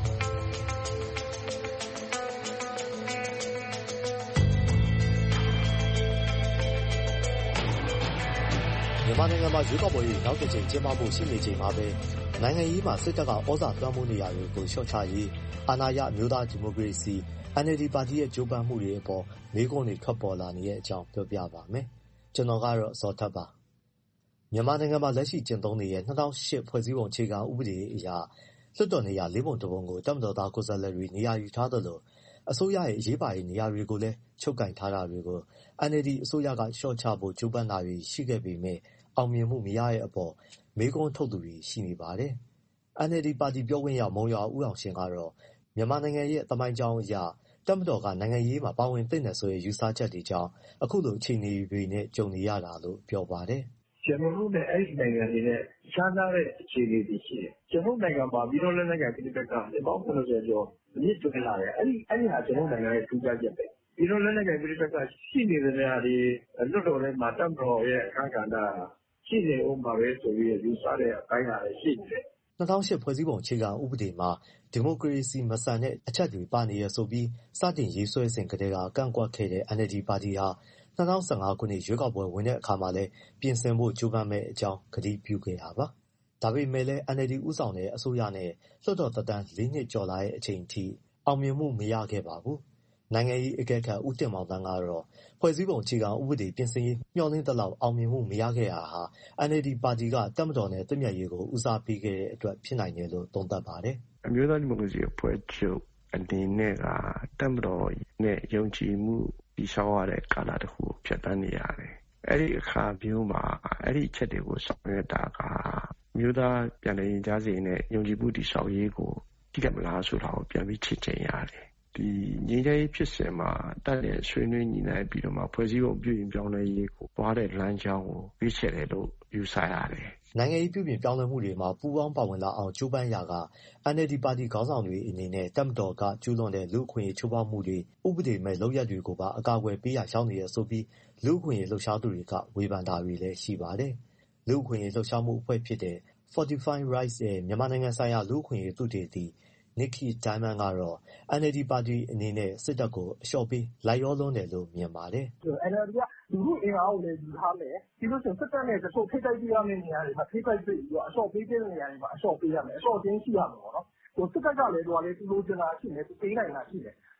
မြန်မာနိုင်ငံမှာရွေးကောက်ပွဲတွေနောက်တစ်ချိန်ကျင်းပဖို့ရှိနေချိန်မှာပဲနိုင်ငံရေးမှာစစ်တပ်ကဩဇာလွှမ်းမိုးနေရတွေကိုလျှော့ချရေးအာဏာရအမျိုးသားဒီမိုကရေစီ NLD ပါတီရဲ့ကြိုးပမ်းမှုတွေအပေါ်မေးခွန်းတွေထွက်ပေါ်လာနေတဲ့အကြောင်းပြောပြပါမယ်။ကျွန်တော်ကတော့ဇော်ထက်ပါ။မြန်မာနိုင်ငံမှာလက်ရှိကျင့်သုံးနေတဲ့2008ဖွဲ့စည်းပုံအခြေခံဥပဒေအရလွှတ်တော်နေရာ၄ပုံ၁ပုံကိုတပ်မတော်သားကိုယ်စားလှယ်တွေနေရာယူထားသလိုအစိုးရရဲ့အရေးပါတဲ့နေရာတွေကိုလည်းချုပ်ကိုင်ထားတာတွေကို NLD အစိုးရကလျှော့ချဖို့ကြိုးပမ်းတာတွေရှိခဲ့ပေမဲ့အောင်မြင်မှုမရတဲ့အပေါ်မေးခွန်းထုတ်သူတွေရှိနေပါတယ်။ NLD ပါတီပြောခွင့်ရမုံရွာဦးအောင်ရှင်ကတော့မြန်မာနိုင်ငံရဲ့သမိုင်းကြောင်းအရတပ်မတော်ကနိုင်ငံရေးမှာပါဝင်သင့်တယ်ဆိုတဲ့ယူဆချက်တွေကြောင့်အခုလိုအခြေအနေတွေနဲ့ကြုံနေရတာလို့ပြောပါတယ်။ကျွန်တော်တို့နဲ့အဲ့ဒီနိုင်ငံတွေနဲ့ခြားနားတဲ့အခြေအနေတွေရှိတယ်။ကျွန်တော်နိုင်ငံမှာပြည်တော်လက်နက်ကိုင်ပြည်ပကပေါင်း90ကျော်မြင့်တက်လာတယ်။အဲ့ဒီဟာကျွန်တော်နိုင်ငံရဲ့ထူးခြားချက်ပဲ။ပြည်တော်လက်နက်ကိုင်ပြည်ပကရှိနေတဲ့နေရာတွေလွတ်တော်ထဲမှာတပ်မတော်ရဲ့အခမ်းကဏ္ဍရှိနေဦးမှာပဲဆိုပြီးယူဆတဲ့အပိုင်းဟာရှိနေတယ် 2008ဖွဲ့စည်းပုံအခြေခံဥပဒေမှာဒီမိုကရေစီမဆန်တဲ့အချက်တွေပါနေရဆိုပြီးစတင်ရေးဆွဲစဉ်ကတည်းကကန့်ကွက်ခဲ့တဲ့ NLD ပါတီဟာ2015ခုနှစ်ရွေးကောက်ပွဲဝင်တဲ့အခါမှာလည်းပြင်ဆင်ဖို့ကြိုးပမ်းမဲ့အကြောင်းကတိပြုခဲ့တာပါ။ဒါပေမဲ့လည်း NLD ဦးဆောင်တဲ့အစိုးရနဲ့လွှတ်တော်သက်တမ်း4နှစ်ကျော်လာတဲ့အချိန်ထိအောင်မြင်မှုမရခဲ့ပါဘူး။နိုင်ငံရေးအကဲခတ်ဦးတင်မောင်သန်းကတော့ဖွဲ့စည်းပုံအခြေခံဥပဒေပြင်ဆင်ရေးမျှော်လင့်သလောက်အောင်မြင်မှုမရခဲ့တာဟာ NLD ပါတီကတပ်မတော်နဲ့သင့်မြတ်ရေးကိုဦးစားပေးခဲ့တဲ့အတွက်ဖြစ်နိုင်တယ်လို့သုံးသပ်ပါတယ်။အမျိုးသားဒီမိုကရေစီအဖွဲ့ချုပ်အနေနဲ့ကတပ်မတော်နဲ့ယုံကြည်မှုတည်ဆောက်ရတဲ့ကာလတစ်ခုကိုဖြတ်သန်းနေရတယ်။အဲ့ဒီအခါမျိုးမှာအဲ့ဒီအချက်တွေကိုဆောင်ရွက်တာကမြို့သားပြန်လည်ရင်ကြားစေနဲ့ယုံကြည်မှုတည်ဆောက်ရေးကိုထိခိုက်မလားဆိုတာကိုပြန်ပြီးချင့်ချိန်ရတယ်။ဒီငြိမ်းချမ်းရေးဖြစ်စဉ်မှာတက်တဲ့ဆွေးနွေးညီနိုင်ပြီးတော့မှဖွဲ့စည်းပုံပြုပြင်ပြောင်းလဲရေးကိုသွားတဲ့လမ်းကြောင်းကိုရွေးချယ်တယ်လို့ယူဆရတယ်။နိုင်ငံရေးပြုပြင်ပြောင်းလဲမှုတွေမှာပူးပေါင်းပါဝင်လာအောင်ကြိုးပမ်းရာက NLD ပါတီခေါင်းဆောင်တွေအနေနဲ့တပ်မတော်ကကျူးလွန်တဲ့လူ့အခွင့်အရေးချိုးဖောက်မှုတွေဥပဒေမဲ့လုပ်ရပ်တွေကိုပါအကာအကွယ်ပေးရရောက်နေရဆိုပြီးလူ့အခွင့်အရေးလှုပ်ရှားသူတွေကဝေဖန်တာတွေလည်းရှိပါတယ်။လူ့အခွင့်အရေးလှုပ်ရှားမှုအဖွဲ့ဖြစ်တဲ့ Fortify Rights ရဲ့မြန်မာနိုင်ငံဆိုင်ရာလူ့အခွင့်အရေးသုတေသီNikki Diamond ကတော့ NLD ပါတီအနေနဲ့စစ်တပ်ကိုအလျှော့ပေးလိုက်ရောလွန်းတယ်လို့မြင်ပါတယ်။ NLD ကလူမှုအင်အားကိုလည်းယူထားမယ်။ပြီးလို့ရှိရင်စစ်တပ်နဲ့တချို့ထိပ်တိုက်ပြရမယ့်နေရာတွေမှာထိပ်တိုက်ပြပြီးတော့အလျှော့ပေးတဲ့နေရာတွေမှာအလျှော့ပေးရမယ်။အလျှော့ခြင်းရှိရမယ်ပေါ့နော်။စစ်တပ်ကလည်းသူလိုချင်တာရှိမယ်၊သူပေးနိုင်တာရှိမယ်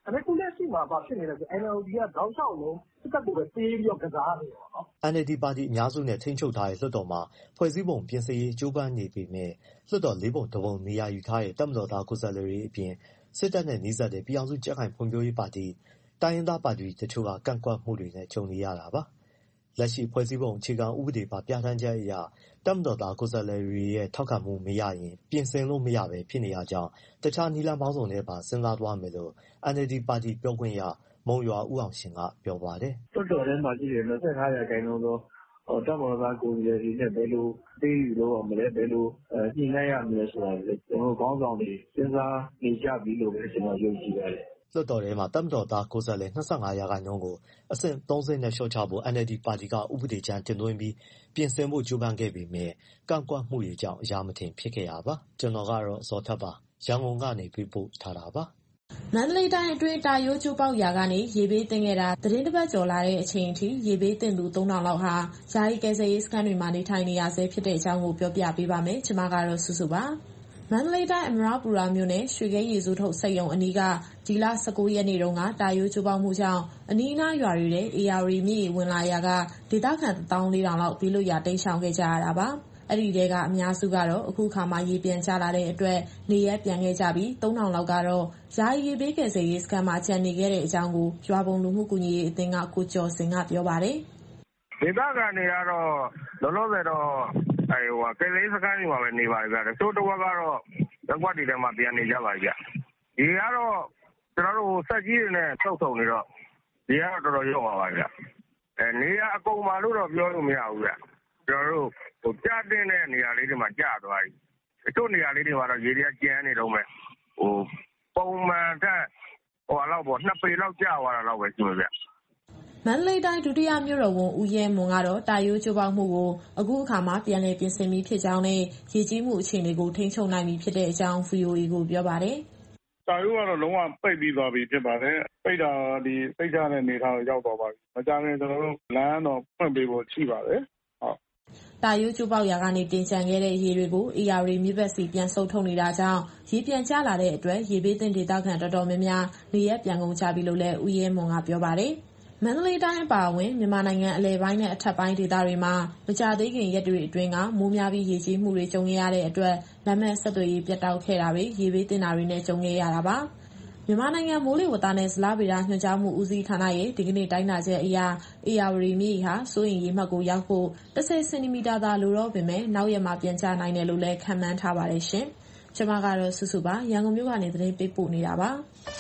ဒါပေမဲ့ခုလက်ရှိမှာဖြစ်နေလဲဆို NLD ကတောက်လျှောက်လုံးစစ်တပ်ကိုပဲပေးပြီးတော့ကစားနေတယ်ပေါ့နော်။ NLD ပါတီအများစုနဲ့ထိန်းချုပ်ထားတဲ့လွှတ်တော်မှာဖွဲ့စည်းပုံပြင်ဆင်ရေးကြိုးပမ်းနေပေမဲ့လွှတ်တော်၄ ပုံ 1 ပုံနေရာယူထားတဲ့တပ်မတော်သားကိုယ်စားလှယ်တွေအပြင်စစ်တပ်နဲ့နီးစပ်တဲ့ပြည်ထောင်စုကြံ့ခိုင်ဖွံ့ဖြိုးရေးပါတီတိုင်းရင်းသားပါတီတချို့ကကန့်ကွက်မှုတွေနဲ့ကြုံနေရတာပါ။လက်ရှိဖွဲ့စည်းပုံအခြေခံဥပဒေပါပြဋ္ဌာန်းချက်အရတပ်မတော်သားကိုယ်စားလှယ်တွေရဲ့ထောက်ခံမှုမရရင်ပြင်ဆင်လို့မရပဲဖြစ်နေရကြောင်းတခြားနည်းလမ်းပေါင်းစုံနဲ့ပါစဉ်းစားသွားမယ်လို့ NLD ပါတီပြောခွင့်ရမုံရွာဦးအောင်ရှင်ကပြောပါတယ်။လွှတ်တော်ထဲမှာရှိတဲ့25%သောတပ်မတော်သားကိုယ်စားလှယ်တွေနဲ့ဘယ်လိုပေးယူလို့ရမလဲဘယ်လိုညှိနှိုင်းရမလဲဆိုတာလေကျွန်တော်ခေါင်းဆောင်တွေစဉ်းစားနေကြပြီလို့ပဲကျွန်တော်ယုံကြည်ပါတယ်။လွှတ်တော်ထဲမှာတပ်မတော်သားကိုယ်စားလှယ်25%ကိုအဆင့်30နဲ့လျှော့ချဖို့ NLD ပါတီကဥပဒေကြမ်းတင်သွင်းပြီးပြင်ဆင်ဖို့ကြိုးပမ်းခဲ့ပေမဲ့ကန့်ကွက်မှုတွေကြောင့်အရာမထင်ဖြစ်ခဲ့တာပါ။ကျွန်တော်ကတော့ဇော်ထက်ပါရန်ကုန်ကနေပေးပို့ထားတာပါ။မန္တလေးတိုင်းအတွင်းတာရိုးကျိုးပေါက်ရာကနေရေဘေးသင့်ခဲ့တာသတင်းတစ်ပတ်ကျော်လာတဲ့အချိန်အထိရေဘေးသင့်သူ3000လောက်ဟာယာယီကယ်ဆယ်ရေးစခန်းတွေမှာနေထိုင်နေရဆဲဖြစ်တဲ့အကြောင်းကိုပြောပြပေးပါမယ်။ကျွန်မကတော့စုစုပါ။မန္တလေးတိုင်းအမရပူရမြို့နယ်ရွှေခဲရေစိုးထုတ်စက်ရုံအနီးကဒီလ19ရက်နေ့တုန်းကတာရိုးကျိုးပေါက်မှုကြောင့်အနီးအနားရွာတွေထဲအေယာရီမြစ်ဝင်လာရာကဒေသခံ14000လောက်ဘေးလွတ်ရာတိမ်းရှောင်ခဲ့ကြရတာပါ။အဲ့ဒီတဲကအများစုကတော့အခုခါမှရေပြန်ကျလာတဲ့အတွက်နေရက်ပြန်ခဲ့ကြပြီး3000လောက်ကတော့ယာယီရေဘေးကယ်ဆယ်ရေးစခန်းမှာကျန်နေခဲ့တဲ့အကြောင်းကိုရွာဘုံလူမှုကူညီရေးအသင်းကကိုကျော်စင်ကပြောပါတယ်။ဒေသခံတွေကတော့လောလောဆယ်တော့ကယ်ဆယ်ရေးစခန်းတွေမှာပဲနေပါတယ်ဗျ။တချို့တစ်ဝက်ကတော့ရပ်ကွက်တွေထဲမှာပြန်နေကြပါဗျ။ရေကတော့ကျွန်တော်တို့ဆက်ကြီးတွေနဲ့ဆုံနေတော့ရေကတော့တော်တော်ရောက်ပါပါဗျ။နေရအကုန်ပါလို့တော့ပြောလို့မရဘူးဗျ။ကျွန်တော်တို့ကြားတဲ့နေရာလေးတွေမှာကြာသွားပြီ။တချို့နေရာလေးတွေမှာတော့ရေတွေကကျန်းနေတော့မယ်။ပုံမှန်ကလောက်ပေါ့2 ပေလောက်ကြာသွားတာလောက်ပဲရှိမှာဗျ။မန္တလေးတိုင်းဒုတိယမြို့တော်ဝန်ဦးရဲမွန်ကတော့တာရိုးကျိုးပေါက်မှုကိုအခုအခါမှာပြန်လည်ပြင်ဆင်ပြီးဖြစ်ကြောင်းနဲ့ရေကြီးမှုအခြေအနေကိုထိန်းချုပ်နိုင်ပြီဖြစ်တဲ့အကြောင်း VOA ကိုပြောပါတယ်။တာရိုးကတော့လုံးဝပိတ်ပြီးသွားပြီဖြစ်ပါတယ်။ပိတ်တာပိတ်ချတဲ့နေထားရောက်သွားပါပြီ။မကြာခင်ကျွန်တော်တို့လမ်းတော့ဖွင့်ပေးဖို့ရှိပါတယ်။တာရိုးကျိုးပေါက်ရာကနေတင်ကျန်ခဲ့တဲ့ရေတွေကိုအေယာရီမြစ်ဘက်စီပြန်ဆုပ်ထုတ်နေတာကြောင့်ရေပြန်ကျလာတဲ့အတွက်ရေဘေးသင့်ဒေသခံတော်တော်များများနေရက်ပြန်ကုန်ကြပြီလို့လည်းဦးရဲမွန်ကပြောပါတယ်။မန္တလေးတိုင်းအပါအဝင်မြန်မာနိုင်ငံအလယ်ပိုင်းနဲ့အထက်ပိုင်းဒေသတွေမှာမကြာသေးခင်ရက်တွေအတွင်းကမိုးများပြီးရေကြီးမှုတွေကြုံရတဲ့အတွက်လမ်းမဆက်သွယ်ရေးပြတ်တောက်ခဲ့တာတွေရေဘေးသင့်တာတွေနဲ့ကြုံခဲ့ရတာပါ။မြန်မာနိုင်ငံမိုးလေဝသနဲ့ဇလဗေဒညွှန်ကြားမှုဦးစီးဌာနရဲ့ဒီကနေ့တိုင်းတာချက်အရအေယာဝတီမြစ်ဟာစိုးရိမ်ရေမှတ်ကိုရောက်ဖို့10 စင်တီမီတာသာလိုတော့ပေမဲ့နောက်ရက်မှာပြန်ကျနိုင်တယ်လို့လည်းခန့်မှန်းထားပါတယ်ရှင်။ကျွန်မကတော့စုစုပါရန်ကုန်မြို့ကနေသတင်းပေးပို့နေတာပါ။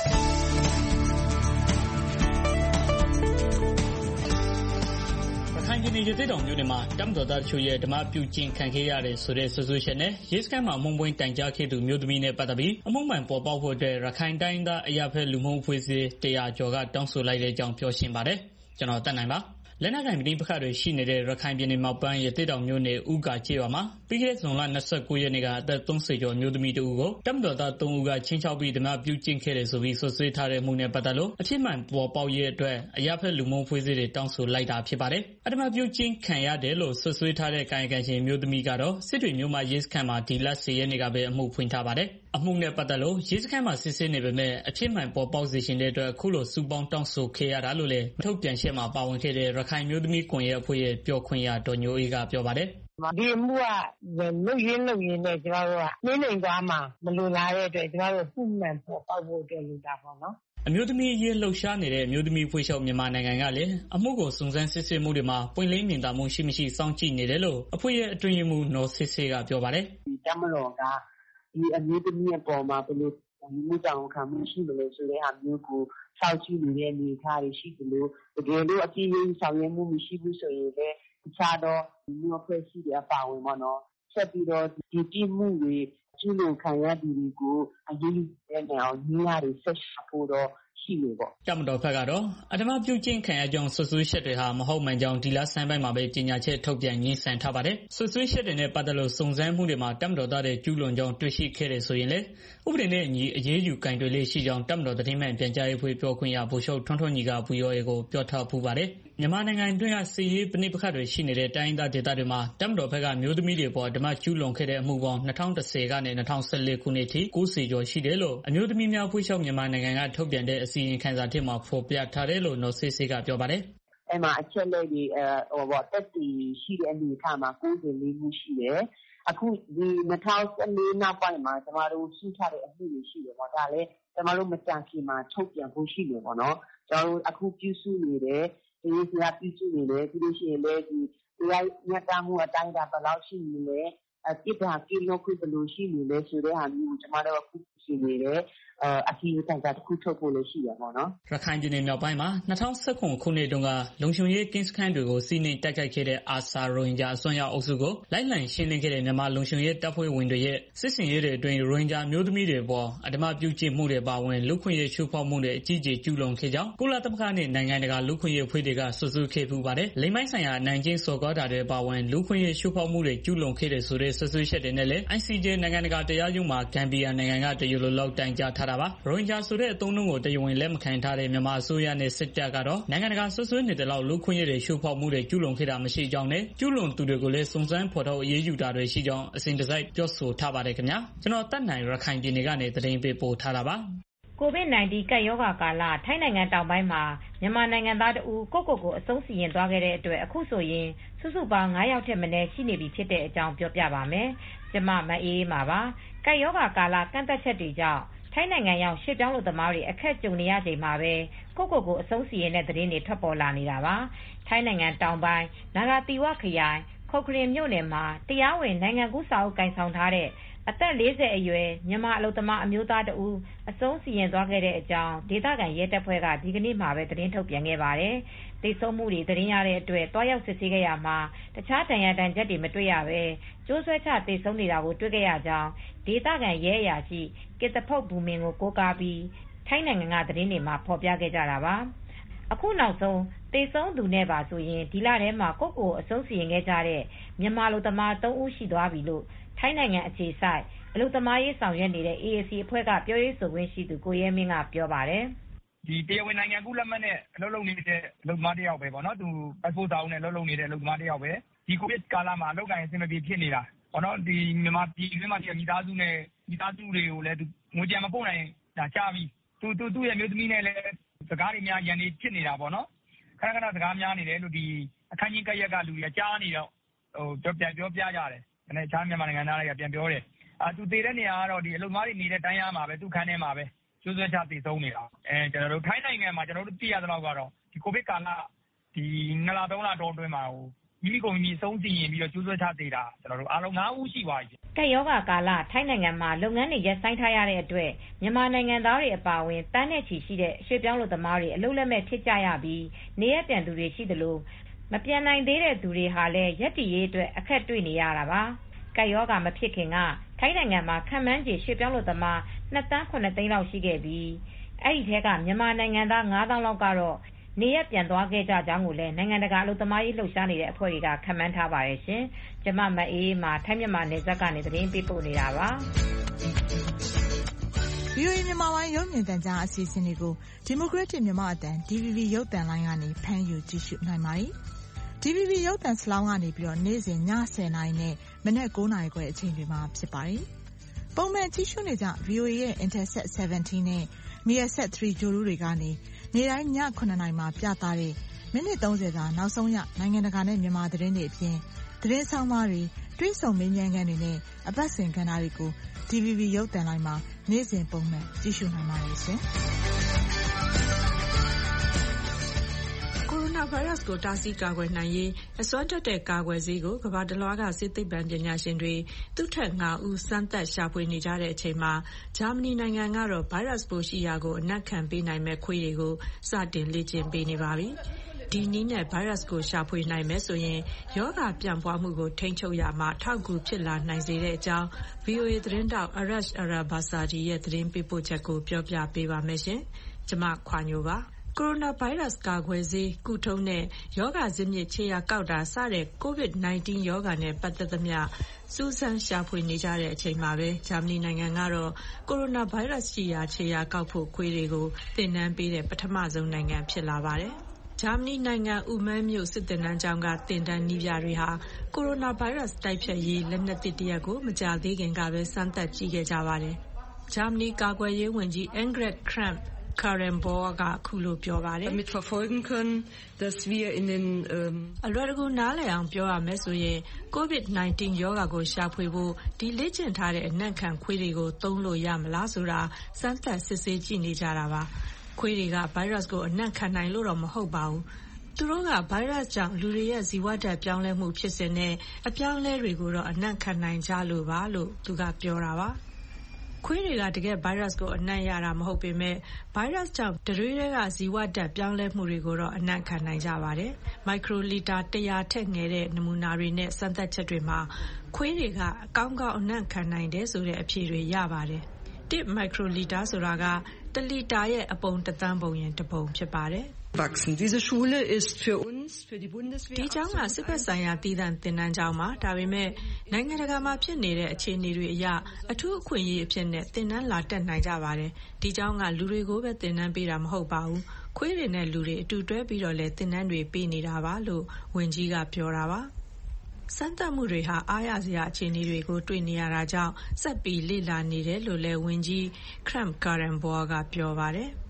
ရခိုင်ပြည်နယ်ရသေ့တောင်မြို့နယ်မှာတပ်မတော်သားတို့ရဲ့ဓမ္မပြုကျင့်ခံခဲ့ရတယ်ဆိုတဲ့ဆွဆွချက်နဲ့ရဲစခန်းမှာအမှုပွင့်တိုင်ကြားခဲ့သူမျိုးသမီးနဲ့ပတ်သက်ပြီးအမှုမှန်ပေါ်ပေါက်ဖို့အတွက်ရခိုင်တိုင်းသားအရာဖက်လူမှုအဖွဲ့အစည်း100 ကျော်ကတောင်းဆိုလိုက်တဲ့အကြောင်းပြောရှင်းပါတယ်။ကျွန်တော်တက်နိုင်ပါ။လက်နက်ကိုင်ပြည်ပခါတွေရှိနေတဲ့ရခိုင်ပြည်နယ်မှာပန်းရသေ့တောင်မြို့နယ်ဦးကာကျေးရွာမှာပြီးခဲ့တဲ့ဇွန်လ29ရက်နေ့ကအသက်30ကျော်မျိုးသမီးတို့ကိုတပ်မတော်သား3ဦးကချင်းချောက်ပြီးဓမ္မပြုကျင့်ခဲ့တယ်ဆိုပြီးဆွဆွဲထားတဲ့မှုနဲ့ပတ်သက်လို့အဖြစ်မှန်ပေါ်ပေါက်ရဲ့အတွက်အရာဖက်လူမှုအဖွဲ့အစည်းတွေတောင်းဆိုလိုက်တာဖြစ်ပါတယ်။ဓမ္မပြုကျင့်ခံရတယ်လို့ဆွဆွဲထားတဲ့ကာယကံရှင်မျိုးသမီးကတော့စစ်တွေမြို့မှာရဲစခန်းမှာဒီလ10ရက်နေ့ကပဲအမှုဖွင့်ထားပါတယ်။အမှုနဲ့ပတ်သက်လို့ရဲစခန်းမှာစစ်ဆေးနေပေမဲ့အဖြစ်မှန်ပေါ်ပေါက်စေရှင်တဲ့အတွက်အခုလိုစူပေါင်းတောင်းဆိုခဲ့ရတာလို့လည်းထုတ်ပြန်ချက်မှာပါဝင်ခဲ့တဲ့ရခိုင်မျိုးသမီးကွန်ရက်အဖွဲ့ရဲ့ပြောခွင့်ရဒေါ်ညိုအေးကပြောပါတယ်။ဒီအမှုကလုတ်ရင်းနဲ့ကျမတို့ကနှင်းနေသွားမှာမလိုလားတဲ့အတွက်ကျမတို့ခုမှန်ပေါ်ပေါက်ဖို့အတွက်လုပ်တာပေါ့နော်။အမျိုးသမီးရေးလှုပ်ရှားနေတဲ့အမျိုးသမီးဖွဲ့ချုပ်မြန်မာနိုင်ငံကလည်းအမှုကိုစုံစမ်းစစ်ဆေးမှုတွေမှာပွင့်လင်းမြင်သာမှုရှိမရှိစောင့်ကြည့်နေတယ်လို့အဖွဲ့ရဲ့အတွင်းရေးမှူးနော်စစ်ဆေးကပြောပါတယ်။ဒီတမတော်ကဒီအမျိုးသမီးအပေါ်မှာဘယ်လိုမှုကြောင့်ခံမှုရှိမလဲဆိုတဲ့ဟာမျိုးကိုစောင့်ကြည့်နေတဲ့အနေအထားတွေရှိသလိုတကယ်လို့အပြည့်အစုံဆောင်ရွက်မှုမရှိဘူးဆိုရင်လည်းတခြားသောမျိုးဖွဲ့ရှိတဲ့အပါဝင်ပေါ့နော်ဆက်ပြီးတော့ဒီတိမှုတွေကျူးလွန်ခံရသူတွေကိုအရေးယူတဲ့နေရာကိုညှိရဆက်ရှာဖို့တော့ရှိနေပေါ့တပ်မတော်ဘက်ကတော့အဓမ္မပြုကျင့်ခံရကြောင်းဆွဆွေးချက်တွေဟာမဟုတ်မှန်ကြောင်းဒီလဆန်းပိုင်းမှာပဲကြေညာချက်ထုတ်ပြန်ငြင်းဆန်ထားပါတယ်ဆွဆွေးချက်တွေနဲ့ပတ်သက်လို့စုံစမ်းမှုတွေမှာတပ်မတော်သားတွေကျူးလွန်ကြောင်းတွေ့ရှိခဲ့တယ်ဆိုရင်လည်းဥပဒေနဲ့အညီအရေးယူကင်တွယ်လေးရှိကြောင်းတပ်မတော်သတင်းမှန်ပြန်ကြားရေးဖွဲ့ပြောခွင့်ရဗိုလ်ချုပ်ထွန်းထွန်းညီက VOA ကိုပြောထားပူပါတယ်မြန်မာနိုင်ငံအတွင်းကစစ်ရေးပဋိပက္ခတွေရှိနေတဲ့တိုင်းရင်းသားဒေသတွေမှာတပ်မတော်ဘက်ကမျိုးသမီးတွေပေါ်ဓမ္မကျူးလွန်ခဲ့တဲ့အမှုပေါင်း2010ကနေ2014ခုနှစ်ထိ90ကျော်ရှိတယ်လို့အမျိုးသမီးများအဖွဲ့ချုပ်မြန်မာနိုင်ငံကထုတ်ပြန်တဲ့အစီရင်ခံစာထဲမှာဖော်ပြထားတယ်လို့နော်ဆေးဆေးကပြောပါတယ်။အဲ့မှာအချက်လက်တွေတက်တည်ရှိတဲ့အနေအထားမှာ94မှုရှိတယ်။အခုဒီ2014နောက်ပိုင်းမှာကျမတို့ရှိထားတဲ့အမှုတွေရှိတယ်ပေါ့ဒါလည်းကျမတို့မကြခင်မှာထုတ်ပြန်ဖို့ရှိတယ်ပေါ့နော်။ကျမတို့အခုပြုစုနေတယ်ဒီစရာပြုစုနေတယ်ပြီးလို့ရှိရင်လည်းဒီတရားညှတမှုအတိုင်းအတာဘယ်လောက်ရှိနေလဲတိကျကိလို့ခုဘယ်လိုရှိနေလဲဆိုတဲ့ဟာမျိုးကျမတို့အခုရှိနေတယ်အစီအစဉ်တစ်ခုထုတ်ဖို့လည်းရှိရပါတော့ရခိုင်ပြည်နယ်မြောက်ပိုင်းမှာ2019ခုနှစ်တုန်းကလုံခြုံရေးကင်းစခန်းတွေကိုစီးနင်းတိုက်ခိုက်ခဲ့တဲ့အာဆာရိုဟင်ဂျာအစွန်းရောက်အုပ်စုကိုလိုက်လံရှင်းလင်းခဲ့တဲ့မြန်မာလုံခြုံရေးတပ်ဖွဲ့ဝင်တွေရဲ့စစ်စင်ရေးတွေအတွင်းရိုဟင်ဂျာမျိုးသမီးတွေပေါ်အဓမ္မပြုကျင့်မှုတွေပါဝင်လူခွင့်ရေးချိုးဖောက်မှုတွေအကြီးအကျယ်ကျူးလွန်ခဲ့ကြောင်းကုလသမဂ္ဂနဲ့နိုင်ငံတကာလူခွင့်ရေးအဖွဲ့တွေကစွပ်စွဲခဲ့ပူပါတယ်လိမ်မိုင်းဆိုင်ရာနိုင်ကျင်းစော်ကားတာတွေပါဝင်လူခွင့်ရေးချိုးဖောက်မှုတွေကျူးလွန်ခဲ့တဲ့ဆိုတဲ့စွပ်စွဲချက်တွေနဲ့လည်း ICJ နိုင်ငံတကာတရားရုံးမှာဂမ်ဘီယာနိုင်ငံကတရားလိုလောက်တိုင်ကြားထားတာပါရိုဟင်ဂျာဆိုတဲ့အသုံးအနှုန်းကိုတရားဝင်လက်မခံထားတဲ့မြန်မာအစိုးရနဲ့စစ်တပ်ကတော့နိုင်ငံတကာဆွဆွဲနေတဲ့လောက်လူခွင့်ရေးတွေချိုးဖောက်မှုတွေကျူးလွန်ခဲ့တာမရှိကြောင်းနဲ့ကျူးလွန်သူတွေကိုလည်းစုံစမ်းဖော်ထုတ်အရေးယူတာတွေရှိကြောင်းအစဉ်တစိုက်ပြောဆိုထားပါတယ်ခင်ဗျာကျွန်တော်တက်နိုင်ရခိုင်ပြည်နယ်ကနေသတင်းပေးပို့ထားတာပါ COVID-19 ကပ်ရောဂါကာလထိုင်းနိုင်ငံတောင်ပိုင်းမှာမြန်မာနိုင်ငံသားတဦးကိုအဆုံးစီရင်သွားခဲ့တဲ့အတွက်အခုဆိုရင်စုစုပေါင်း9ယောက်ထက်မနည်းရှိနေပြီဖြစ်တဲ့အကြောင်းပြောပြပါမယ်။ကျမမအေးပါပါ။ကပ်ရောဂါကာလကန့်သက်ချက်တွေကြောင့်ထိုင်းနိုင်ငံရောက်ရွှေ့ပြောင်းလူသမားတွေအခက်ကြုံနေရချိန်မှာပဲကိုအဆုံးစီရင်တဲ့သတင်းတွေထွက်ပေါ်လာနေတာပါ။ထိုင်းနိုင်ငံတောင်ပိုင်းနာဂတီဝခရိုင်ခုတ်ခရင်မြို့နယ်မှာတရားဝင်နိုင်ငံကူးစာအုပ်ကိုင်ဆောင်ထားတဲ့အသက်40အရွယ်မြန်မာအလုပ်သမားအမျိုးသားတဦးအဆုံးစီရင်သွားခဲ့တဲ့အကြောင်းဒေသခံရဲတပ်ဖွဲ့ကဒီကနေ့မှပဲသတင်းထုတ်ပြန်ခဲ့ပါတယ်။သေဆုံးမှုတွေသတင်းရတဲ့အတွက်တွားရောက်စစ်ဆေးခဲ့ရမှာတခြားဒဏ်ရာဒဏ်ချက်တွေမတွေ့ရပဲကျိုးဆွဲချသေဆုံးနေတာကိုတွေ့ခဲ့ရကြောင်းဒေသခံရဲအရာရှိကေတဖုတ်ဘူမင်ကိုကိုးကားပြီးထိုင်းနိုင်ငံကသတင်းတွေမှာဖော်ပြခဲ့ကြတာပါ။အခုနောက်ဆုံးသေဆုံးသူနဲ့ပါဆိုရင်ဒီလထဲမှာကိုအဆုံးစီရင်ခဲ့ကြတဲ့မြန်မာလူသမား3ဦးရှိသွားပြီလို့ထိုင်းနိုင်ငံအခြေစိုက်အလုပ်သမားရေးဆောင်ရွက်နေတဲ့ AAC အဖွဲ့ကပြောရေးဆိုခွင့်ရှိသူကိုရဲမင်းကပြောပါတယ်။ဒီတရားဝင်နိုင်ငံကူးလက်မှတ်နဲ့အလုပ်လုပ်နေတဲ့အလုပ်သမားတယောက်ပဲပေါ့နော်။သူ passport စာအုပ်နဲ့အလုပ်လုပ်နေတဲ့အလုပ်သမားတယောက်ပဲ။ဒီကိုဗစ်ကာလမှာအလုပ်ကိုင်အဆင်မပြေဖြစ်နေတာပေါ့နော်။ဒီမြန်မာပြည်တွင်းမှာရှိတဲ့မိသားစုတွေကိုလည်းငွေကြမပို့နိုင်တာကြာပြီ။သူ့ရဲ့မျိုးသမီးနဲ့လည်းစကားတွေများရန်နေဖြစ်နေတာပေါ့နော်။ခဏစကားများနေတယ်လို့ဒီအခန်းကြီးကရက်ကလူတွေကကြားနေတော့ပြန်ပြောပြကြတယ်။အခြားမြန်မာနိုင်ငံသားတွေကပြန်ပြောတယ်။သူသေတဲ့နေရာကတော့ဒီအလုပ်သမားတွေနေတဲ့တိုင်းရမှာပဲသူ့ခန်းထဲမှာပဲကျိုးဆွဲချသေဆုံးနေတာ။ကျွန်တော်တို့ထိုင်းနိုင်ငံမှာကျွန်တော်တို့သိရသလောက်ကတော့ဒီကိုဗစ်ကာလဒီ2လ3လတောအတွင်းမှာမိမိကိုမိမိဆုံးစီရင်ပြီးတော့ကျိုးဆွဲချသေတာကျွန်တော်တို့အားလုံး9ဦးရှိပါပြီ။ကပ်ရောဂါကာလထိုင်းနိုင်ငံမှာလုပ်ငန်းတွေရပ်ဆိုင်းထားရတဲ့အတွက်မြန်မာနိုင်ငံသားတွေအပါအဝင်တန်းနဲ့ချီရှိတဲ့ရွှေ့ပြောင်းလူသမားတွေအလုပ်လက်မဲ့ဖြစ်ကြရပြီးနေရပြန်သူတွေရှိသလိုမပြန်နိုင်သေးတဲ့သူတွေဟာလည်းရက်တည်ရေးအတွက်အခက်တွေ့နေရတာပါ။ကပ်ရောဂါမဖြစ်ခင်ကထိုင်းနိုင်ငံမှာခန့်မှန်းခြေရွှေ့ပြောင်းလူသမား2.7 သန်းလောက်ရှိခဲ့ပြီးအဲဒီထဲကမြန်မာနိုင်ငံသား9သောင်းလောက်ကတော့နေရပြန်သွားခဲ့ကြကြောင်းကိုလည်းနိုင်ငံတကာအလုပ်သမားရေးလှုပ်ရှားနေတဲ့အဖွဲ့တွေကခန့်မှန်းထားပါတယ်ရှင်။ကျမမအေးမှာထိုင်းမြန်မာနယ်စပ်ကနေသတင်းပေးပို့နေတာပါ။ VOA မြန်မာပိုင်းရုပ်မြင်သံကြားအစီအစဉ်တွေကို Democratic မြန်မာအသံ DVB ရုပ်သံလိုင်းကနေဖမ်းယူကြည့်ရှုနိုင်ပါတယ်။ DVB ရုပ်သံစလောင်းကနေပြီးတော့နေ့စဉ်ည10:00နာရီနဲ့မနက်9:00နာရီခွဲအချိန်တွေမှာဖြစ်ပါတယ်။ပုံမှန်ကြည့်ရှုနေကြ VOA ရဲ့ Intelsat 17နဲ့ Measat 3 ဂြိုဟ်တုတွေကနေနေ့တိုင်းည9:00နာရီမှာပြသတဲ့မိနစ်30စာနောက်ဆုံးရနိုင်ငံတကာနဲ့မြန်မာသတင်းတွေအပြင်သတင်းဆောင်မတွေတွဲဆုံမေးမြန်းခန်းတွေနဲ့အပတ်စဉ်ကဏ္ဍတွေကို DVB ရုပ်သံလိုင်းမှာနေ့စဉ်ပုံမှန်ကြည့်ရှုနိုင်ပါတယ်ရှင်။ကိုရိုနာဗိုင်းရပ်စ်ကိုတားဆီးကာကွယ်နိုင်ရေးအစွမ်းတက်တဲ့ကာကွယ်ဆေးကိုကမ္ဘာတလွှားကဆေးသိပ္ပံပညာရှင်တွေသူ့ထက်5ဦးစမ်းသပ်ရှာဖွေနေကြတဲ့အချိန်မှာဂျာမနီနိုင်ငံကတော့ဗိုင်းရပ်စ်ပိုးရှိရာကိုအနံ့ခံပေးနိုင်မဲ့ခွေးတွေကိုစတင်လေ့ကျင့်ပေးနေပါပြီ။ဒီနည်းနဲ့ဗိုင်းရပ်စ်ကိုရှာဖွေနိုင်မယ်ဆိုရင်ရောဂါပြန့်ပွားမှုကိုထိန်းချုပ်ရမှာထောက်ကူဖြစ်လာနိုင်စေတဲ့အကြောင်း VOA သတင်းတောက် Arash Arabasadi ရဲ့သတင်းပေးပို့ချက်ကိုပြောပြပေးပါမယ်ရှင်။ကျွန်မခွာညိုပါ။ကိုရိုနာဗိုင်းရပ်စ်ကာကွယ်ဆေးကုထုံးနဲ့ရောဂါဇစ်မြစ်ခြေရာကောက်တာစတဲ့ COVID-19 ရောဂါနဲ့ပတ်သက်သမျှစူးစမ်းရှာဖွေနေကြတဲ့အချိန်မှာပဲဂျာမနီနိုင်ငံကတော့ကိုရိုနာဗိုင်းရပ်စ်ရှိရာခြေရာကောက်ဖို့ခွေးတွေကိုသင်တန်းပေးတဲ့ပထမဆုံးနိုင်ငံဖြစ်လာပါတယ်။ဂျာမနီနိုင်ငံဥမန်းမြို့စစ်သင်တန်းကျောင်းကသင်တန်းနည်းပြတွေဟာကိုရိုနာဗိုင်းရပ်စ်တိုက်ဖျက်ရေးလက်နက်သစ်တစ်ရပ်ကိုမကြာသေးခင်ကပဲစမ်းသပ်ကြည့်ခဲ့ကြပါတယ်။ဂျာမနီကာကွယ်ရေးဝန်ကြီး Annegret Kramp-Karrenbauer ကအခုလိုပြောပါတယ်။ အလွယ်တကူနားလည်အောင်ပြောရမယ်ဆိုရင် COVID-19 ရောဂါကိုရှာဖွေဖို့ဒီလေ့ကျင့်ထားတဲ့အနံ့ခံခွေးတွေကိုသုံးလို့ရမလားဆိုတာစမ်းသပ်စစ်ဆေးကြည့်နေကြတာပါ။ခွေးတွေကဗိုင်းရပ်စ်ကိုအနံ့ခံနိုင်လို့တော့မဟုတ်ပါဘူး။သူတို့ကဗိုင်းရပ်စ်ကြောင့်လူတွေရဲ့ဇီဝဓာတ်ပြောင်းလဲမှုဖြစ်စဉ်နဲ့အပြောင်းအလဲတွေကိုတော့အနံ့ခံနိုင်ကြလို့ပါလို့သူကပြောတာပါ။ခွေးတွေကတကယ်ဗိုင်းရပ်စ်ကိုအနံ့ရတာမဟုတ်ပေမဲ့ဗိုင်းရပ်စ်ကြောင့်တတွေးတွေကဇီဝဓာတ်ပြောင်းလဲမှုတွေကိုတော့အနံ့ခံနိုင်ကြပါတယ်။မိုက်ခရိုလီတာ100ထက်ငယ်တဲ့နမူနာတွေနဲ့စမ်းသပ်ချက်တွေမှာခွေးတွေကအကောင်းအနံ့ခံနိုင်တယ်ဆိုတဲ့အဖြေတွေရပါတယ်။1မိုက်ခရိုလီတာဆိုတာက1လီတာရဲ့အပုံ1သန်းပုံရင်1ပုံဖြစ်ပါတယ်။ဒီကျောင်းကစစ်ဘက်ဆိုင်ရာတည်တံ့သင်တန်းကျောင်းမှာဒါပေမဲ့နိုင်ငံတကာမှာဖြစ်နေတဲ့အခြေအနေတွေအရအထူးအခွင့်အရေးအဖြစ်နဲ့သင်တန်းလာတက်နိုင်ကြပါတယ်။ဒီကျောင်းကလူတွေကိုပဲသင်တန်းပေးတာမဟုတ်ပါဘူး။ခွေးတွေနဲ့လူတွေအတူတွဲပြီးတော့လည်းသင်တန်းတွေပေးနေတာပါလို့ဝန်ကြီးကပြောတာပါ။စမ်းသပ်မှုတွေဟာအားရစရာအခြေအနေတွေကိုတွေ့နေရတာကြောင့်ဆက်ပြီးလေ့လာနေတယ်လို့လည်းဝန်ကြီး Kramp-Karrenbauer ကပြောပါတယ်။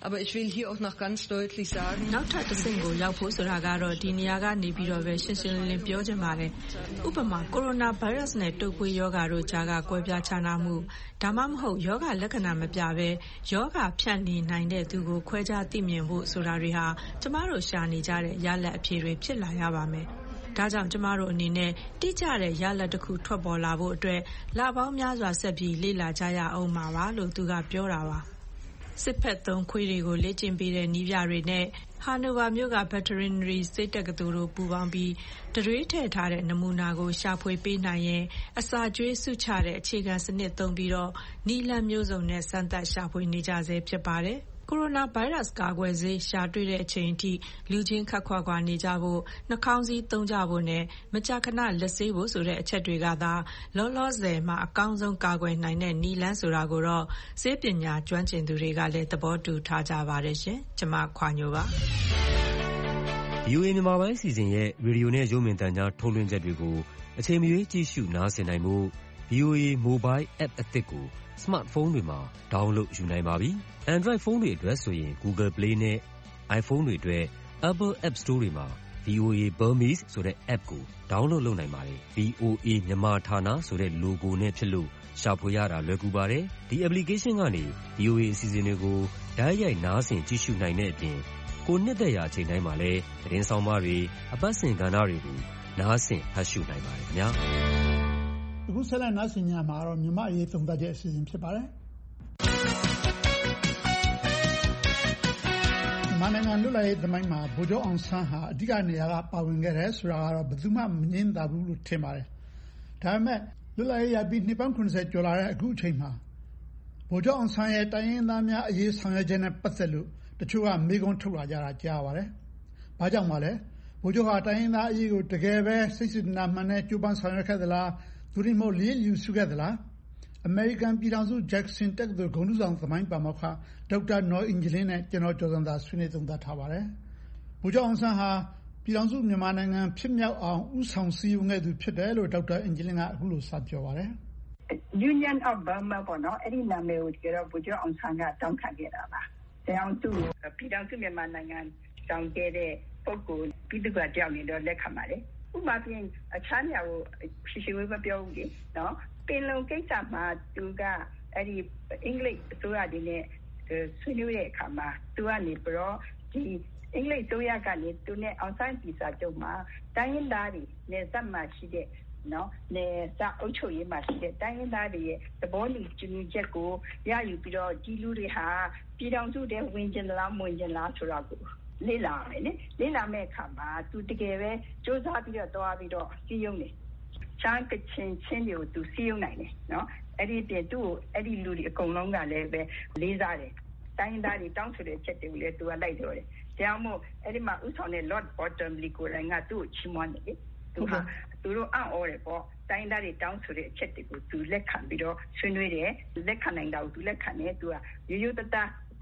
နောက်ထပ်တစ်ဆင့်ကိုရောက်ဖို့ဆိုတာကတော့ဒီနေရာကနေပြီးတော့ပဲရှင်းရှင်းလင်းလင်းပြောချင်ပါတယ်။ဥပမာကိုရိုနာဗိုင်းရပ်စ်နဲ့တုပ်ကွေးရောဂါတို့ကြားကကွဲပြားခြားနားမှုဒါမှမဟုတ်ရောဂါလက္ခဏာမပြဘဲရောဂါဖြန့်နေနိုင်တဲ့သူကိုခွဲခြားသိမြင်ဖို့ဆိုတာတွေဟာကျမတို့ရှာနေကြတဲ့ရလဒ်အဖြေတွေဖြစ်လာရပါမယ်။ဒါကြောင့်ကျမတို့အနေနဲ့တိကျတဲ့ရလဒ်တစ်ခုထွက်ပေါ်လာဖို့အတွက်လပေါင်းများစွာဆက်ပြီးလေ့လာကြရအောင်ပါလို့သူကပြောတာပါ။စစ်ဖက်သုံးခွေးတွေကိုလေ့ကျင့်ပေးတဲ့နည်းပြတွေနဲ့ဟာနိုဗာမြို့က Veterinary ဆေးတက္ကသိုလ်တို့ပူးပေါင်းပြီးတရွေးထည့်ထားတဲ့နမူနာကိုရှာဖွေပေးနိုင်ရင်အစာကျွေးစုချတဲ့အခြေခံစနစ်သုံးပြီးတော့နည်းလမ်းမျိုးစုံနဲ့စမ်းသပ်ရှာဖွေနေကြဆဲဖြစ်ပါတယ်။ကိုရိုနာဗိုင်းရပ်စ်ကာကွယ်ဆေးရှာတွေ့တဲ့အချိန်အထိလူချင်းခပ်ခွာခွာနေကြဖို့နှာခေါင်းစည်းသုံးကြဖို့နဲ့မကြာခဏလက်ဆေးဖို့ဆိုတဲ့အချက်တွေကသာလောလောဆယ်မှာအကောင်းဆုံးကာကွယ်နိုင်တဲ့နည်းလမ်းဆိုတာကိုတော့ဆေးပညာကျွမ်းကျင်သူတွေကလည်းသဘောတူထားကြပါတယ်ရှင်။ကျွန်မခွာညိုပါ။ VOA မြန်မာပိုင်းစီစဉ်ရဲ့ရေဒီယိုနဲ့ရုပ်မြင်သံကြားထုတ်လွှင့်ချက်တွေကိုအချိန်မရွေးကြည့်ရှုနားဆင်နိုင်ဖို့ VOA Mobile App အသစ်ကိုစမတ်ဖုန်းတွေမှာ download ယူနိုင်ပါပြီ။ Android ဖုန်းတွေအတွက်ဆိုရင် Google Play နဲ့ iPhone တွေအတွက် Apple App Store တွေမှာ VOA Burmese ဆိုတဲ့ app ကို download လုပ်နိုင်ပါတယ်။ VOA မြန်မာဌာနဆိုတဲ့ logo နဲ့ဖြစ်လို့ရှာဖွေရတာလွယ်ကူပါတယ်။ဒီ application ကနေ VOA အစီအစဉ်တွေကိုတိုက်ရိုက်နားဆင်ကြည့်ရှုနိုင်တဲ့အပြင်ကိုနှစ်သက်ရာအချိန်တိုင်းမှာလည်းသတင်းဆောင်မတွေအပတ်စဉ်ကဏ္ဍတွေကိုနားဆင်ဖတ်ရှုနိုင်ပါတယ်ခင်ဗျာ။အခုဆက်လက်နားဆင်ကြမှာတော့မြန်မာအရေးသုံးသပ်တဲ့အစီအစဉ်ဖြစ်ပါတယ်။မြန်မာနိုင်ငံလွတ်လပ်ရေးသမိုင်းမှာဗိုလ်ချုပ်အောင်ဆန်းဟာအဓိကနေရာကပါဝင်ခဲ့တယ်ဆိုတာကတော့ဘယ်သူမှမငြင်းသာဘူးလို့ထင်ပါတယ်။ဒါပေမဲ့လွတ်လပ်ရေးရပြီးနှစ်ပေါင်း90ကျော်လာတဲ့အခုအချိန်မှာဗိုလ်ချုပ်အောင်ဆန်းရဲ့တိုင်းရင်းသားများအရေးဆောင်ရွက်ချက်နဲ့ပတ်သက်လို့တချို့ကမေးခွန်းထုတ်လာကြတာကြားရပါတယ်။ဘာကြောင့်ပါလဲ။ဗိုလ်ချုပ်ဟာတိုင်းရင်းသားအရေးကိုတကယ်ပဲစိတ်စေတနာမှန်နဲ့ကြိုးပမ်းဆောင်ရွက်ခဲ့သလား။သူတို့မို့လေးလူစုခဲ့သလား။အမေရိကန်ပြည်ထောင်စုဂျက်ဆင်တက္ကသိုလ်ဂုဏ်ထူးဆောင်သမိုင်းပါမောက္ခဒေါက်တာနော်အင်ဂျလင်းနဲ့ကျွန်တော်ကျော်ဇံသာဆွေးနွေးသုံးသပ်ထားပါတယ်။ဗိုလ်ချုပ်အောင်ဆန်းဟာပြည်ထောင်စုမြန်မာနိုင်ငံဖြစ်မြောက်အောင်ဦးဆောင်စည်းရုံးခဲ့သူဖြစ်တယ်လို့ဒေါက်တာအင်ဂျလင်းကအခုလိုစပြောပါတယ်။ Union of Burma ပေါ့နော်အဲ့ဒီနာမည်ကိုကြတော့ဗိုလ်ချုပ်အောင်ဆန်းကတောင်းခံခဲ့တာပါ။ဒါကြောင့်သူ့ပြည်ထောင်စုမြန်မာနိုင်ငံတောင်းခဲ့တဲ့ပုဂ္ဂိုလ်ပြည်သူ့ကကြောက်နေတော့လက်ခံပါတယ်။ဥပမာဖြင့်အခြားနေရာကိုရှင်းရှင်းဝေးမပြောဘူးလေနော်ပင်လုံကိစ္စမှာသူကအဲ့ဒီအင်္ဂလိပ်အစိုးရတွေနဲ့ဆွေးနွေးတဲ့အခါမှာသူကနေပြီးတော့ဒီအင်္ဂလိပ်အစိုးရကနေသူနဲ့အောင်ဆန်းပြည်စာချုပ်မှာတိုင်းရင်းသားတွေနဲ့ဇက်မှရှိတဲ့နော်နဲ့စာအုပ်ချုပ်ရေးမှာရှိတဲ့တိုင်းရင်းသားတွေရဲ့သဘောတူညီချက်ကိုရယူပြီးတော့ဒီလူတွေဟာပြည်ထောင်စုတဲ့ဝင်ကျင်လားမဝင်ကျင်လားဆိုတာကိုလေ့လာမယ်လေလေ့လာမဲ့အခါမှာသူတကယ်ပဲစူးစမ်းပြီးတော့သွားပြီးတော့စီးရုံးတယ်ချမ်းကချင်းချင်းတွေကိုသူစီးရုံးနိုင်တယ်နော်အဲ့ဒီပြသူ့ကိုအဲ့ဒီလူတွေအကုန်လုံးကလည်းပဲလေးစားတယ်တိုင်းသားတွေတောင်းဆိုတဲ့ချက်တွေကိုလည်းသူကလိုက်တော့တယ်ကြောင့်မို့အဲ့ဒီမှာဥဆောင်တဲ့ Lord Bottomley ကိုလည်းငါသူ့ကိုချီးမွမ်းတယ်လေသူဟာသူတို့အံ့ဩတယ်ပေါ့တိုင်းသားတွေတောင်းဆိုတဲ့အချက်တွေကိုသူလက်ခံပြီးတော့ဆွေးနွေးတယ်လက်ခံနိုင်တာကိုသူလက်ခံတယ်သူကရိုးရိုးသားသား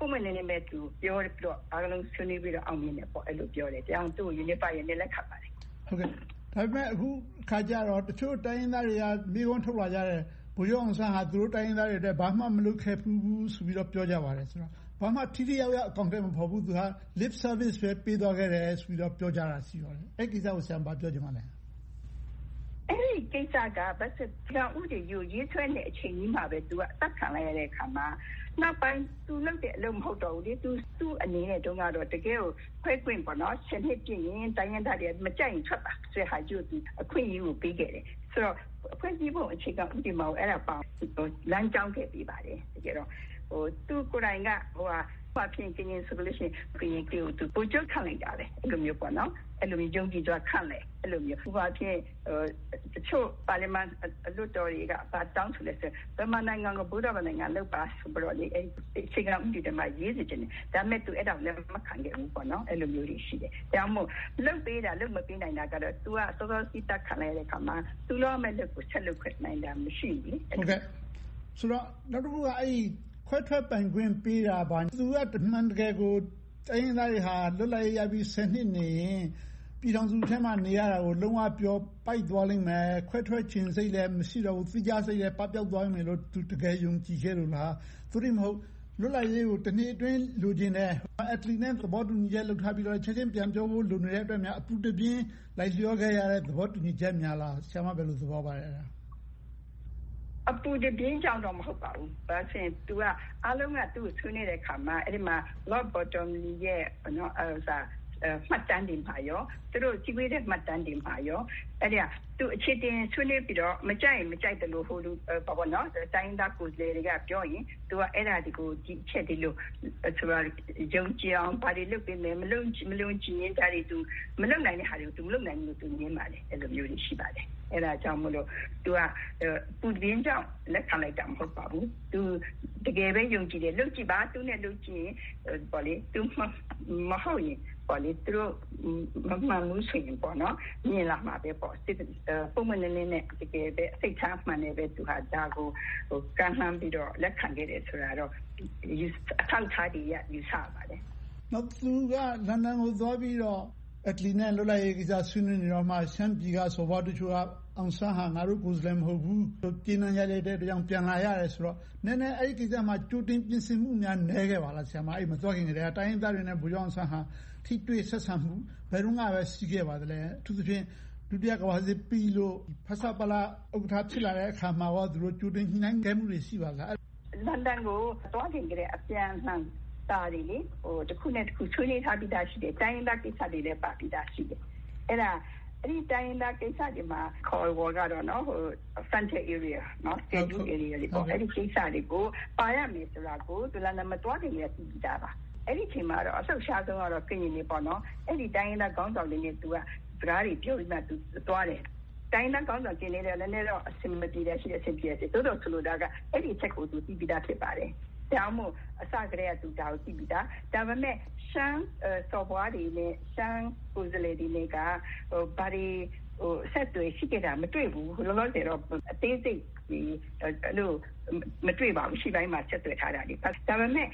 ပုံမှန်နေမဲ့သူပြောပြီးတော့အားလုံးဆွေးနွေးပြီးတော့အောင်မြင်တယ်ပေါ့အဲ့လိုပြောတယ်တရားသူ့ကို Unify နဲ့လက်ခံပါတယ်ဟုတ်ကဲ့ဒါပေမဲ့အခုခါကြတော့တချို့တိုင်းရင်းသားတွေကမိကုန်းထုတ်လာကြတယ်ဗိုလ်ချုပ်အောင်ဆန်းဟာသူတို့တိုင်းရင်းသားတွေအတွက်ဘာမှမလုပ်ခဲ့ဘူးဆိုပြီးတော့ပြောကြပါတယ်ဆိုတော့ဘာမှထိထိရောက်ရောက်အကောင့်ထဲမဖော်ဘူးသူက lip service ပဲပေးသွားခဲ့တယ်ဆိုပြီးတော့ပြောကြတာရှိပါတယ်အဲ့ကိစ္စကိုဆရာဘာပြောချင်ပါလဲအဲ့ဒီကိစ္စကဘာစကြောင့်ဥဒေယူရေးဆွဲနေအချိန်ကြီးမှာပဲသူကအသက်ခံလိုက်ရတဲ့အခါမှာနောက်ပိုင်းသူလုပ်တဲ့အလုပ်မဟုတ်တော့ဘူးလေသူအနေနဲ့တုန်းကတော့တကယ်ကိုခွဲခွင့်ပေါ့နော်ရှင်းနှစ်ပြင်းရင်တိုင်းရင်းသားတွေမကြိုက်ရင်ထွက်ပါဆိုတဲ့ဟာကျသူအခွင့်အရေးကိုပေးခဲ့တယ်ဆိုတော့အဖွဲ့အစည်းပုံအခြေခံဥပဒေမှာအဲ့ဒါပေါင်းလမ်းကြောင်းခဲ့ပြီးပါတယ်တကယ်တော့သူကိုယ်တိုင်ကဘာဖြစ်ကင်းဆိုလို့ရှိရင်ပြင်ကိုသူပို့ချခံလိုက်တာလေအဲ့လိုမျိုးပေါ့နော်အဲ့လိုမျိုးယုံကြည်စွာခံလေအဲ့လိုမျိုးဘာဖြစ်တချို့ပါလီမန်အလို့တော်တွေကဘာတောင်းဆိုလဲဆိုဗမာနိုင်ငံကဗုဒ္ဓဘာသာနိုင်ငံလောက်ပါဆိုပြီးတော့လေအဲ့ချိန်ကဥပဒေမှာရေးစီတယ်ဒါမဲ့သူအဲ့ဒါလည်းမခံခဲ့ဘူးပေါ့နော်အဲ့လိုမျိုးတွေရှိတယ်ဒါမှမဟုတ်လုတ်ပေးတာလုတ်မပေးနိုင်တာကတော့ तू ကစောစောစီးတက်ခံလိုက်တဲ့ခါမှာ तू လောမဲ့လုတ်ကိုဆက်လုတ်ခွင့်နိုင်တာမရှိဘူးဟုတ်ကဲ့ဆိုတော့နောက်တစ်ခုကအဲ့ခွဲထွက်ပိုင်ခွင့်ပေးတာပါသူကတမန်တကယ်ကိုတိုင်းရင်းသားတွေဟာလွတ်လပ်ရေးရပြီး10နှစ်နေရင်ပြည်ထောင်စုထဲမှာနေရတာကိုလုံးဝပြောပိုက်သွားလိမ့်မယ်ခွဲထွက်ခြင်းစိတ်လည်းမရှိတော့ဘူးသိကြစိတ်လည်းပပျောက်သွားမယ်လို့သူတကယ်ယုံကြည်ခဲ့လို့လားသူတွေမဟုတ်လွတ်လပ်ရေးကိုတစ်နှစ်အတွင်းလိုချင်တယ်အက်တလီနဲ့သဘောတူညီချက်လုပ်ထားပြီးတော့ချက်ချင်းပြန်ပြောဖို့လိုနေတဲ့အတွက်များအပူတပြင်းလိုက်လျောခဲ့ရတဲ့သဘောတူညီချက်များလားဆရာမဘယ်လိုသဘောပါလဲအပူတပြင်းကြောင့်တော့မဟုတ်ပါဘူး။ဘာဖြစ်သူကအားလုံးကသူ့ဆွေးနေတဲ့ခါမှာအဲ့ဒီမှာ Lord Bottom ရဲ့နော်မှတ်တမ်းတင်ပါရောသူတို့ကြည့်ပေးတဲ့မှတ်တမ်းတင်ပါရောအဲ့ဒါသူအခြေတင်ဆွေးနွေးပြီးတော့မကြိုက်တယ်လို့ဟိုလူပေါ့နော်တိုင်းသားကိုလေတွေကပြောရင်သူကအဲ့ဒါဒီကိုဒီချက်ဒီလိုဆိုတာယုံကြည်အောင်ဘာတွေလုပ်ပေးမယ်မလုံချင်ရင်ဒါတွေသူမလုံနိုင်တဲ့ဟာတွေကိုသူမလုံနိုင်လို့သူငင်းပါတယ်အဲ့လိုမျိုးတွေရှိပါတယ်အဲ့ဒါကြောင့်မလို့သူကပူပြင်းကြောင့်လက်ခံလိုက်တာမဟုတ်ပါဘူးသူတကယ်ပဲယုံကြည်တယ်လုပ်ကြည့်ပါသူနဲ့လုပ်ကြည့်ရင်ပေါ့လေသူမဟုတ်ရင်ပေါ့လေသူတို့မမှန်ဘူးဆိုရင်ပေါ့နော်မြင်လာမှာပဲပေါ့ပုံမှန်နဲ့တကယ်ပဲစိတ်ထားမှန်နေပဲသူဟာဒါကိုကမ်းလှမ်းပြီးတော့လက်ခံခဲ့တယ်ဆိုတာတော့အထောက်ထားတွေယူဆပါတယ်နောက်သူကလန်ဒန်ကိုသွားပြီးတော့အတလီနဲ့လွတ်လပ်ရေးကိစ္စဆွေးနွေးနေတော့မှရှမ်းပြည်ကဆိုပါတချို့ကအောင်ဆန်းဟာငါတို့ကိုယ်စားလှယ်မဟုတ်ဘူးပြည်နယ်ရတဲ့တောင်ပြန်လာရတယ်ဆိုတော့နည်းနည်းအဲ့ဒီကိစ္စမှာကြိုတင်ပြင်ဆင်မှုများနည်းခဲ့ပါလားဆရာမအဲ့မသွားခင်ကတည်းကတိုင်းရင်းသားတွေနဲ့ဗိုလ်ချုပ်အောင်ဆန်းဟာထိတွေ့ဆက်ဆံမှုဘယ်တော့မှပဲရှိခဲ့ပါတယ်အထူးသဖြင့်ဒုတိယကမ္ဘာစစ်ပြီးလို့ဖဆပလာဥက္ကဋ္ဌဖြစ်လာတဲ့အခါမှာတော့သူတို့ကြိုတင်ညှိနှိုင်းခဲ့မှုတွေရှိပါလားလန်ဒန်ကိုသွားခင်ကတည်းကအပြန်လှန်တာတွေလေတစ်ခုနဲ့တစ်ခုဆွေးနွေးထားပြီးသားရှိတယ်တိုင်းရင်းသားကိစ္စတွေလည်းပါပြီးသားရှိတယ်အဲ့ဒီတိုင်းရင်းသားကိစ္စတွေမှာခေါ်ဝေါ်ကတော့နော်frontier area နော် schedule area တွေပေါ့အဲ့ဒီကိစ္စတွေကိုပါရမယ်ဆိုတာကိုသူလည်းမတွားခင်လည်းသိပြီးသားပါအဲ့ဒီချိန်မှာတော့အဆုတ်ရှားဆုံးကတော့ကရင်နေပေါ့နော်အဲ့ဒီတိုင်းရင်းသားခေါင်းဆောင်တွေနဲ့သူကစကားတွေပြောပြီးမှသူတွားတယ်တိုင်းသားခေါင်းဆောင်ကျင်းနေတယ်လည်းလည်းတော့အစင်မပြေတဲ့ရှိတဲ့အဆင်ပြေတယ်တိုးတော့ဆိုလိုတာကအဲ့ဒီချက်ကိုသူသိပြီးသားဖြစ်ပါတယ်တောင်းမို့အစကတည်းကသူဒါကိုသိပြီးသားဒါပေမဲ့ရှမ်းစော်ဘွားတွေနဲ့ရှမ်းကိုယ်စားလှယ်တွေနဲ့ကဘာတွေဆက်တွေရှိကြတာမတွေ့ဘူးလောလောဆယ်တော့အသေးစိတ်အဲ့လိုမတွေ့ပါဘူးရှိပိုင်းမှာဆက်တွေ့ထားတာလေဒါပေမဲ့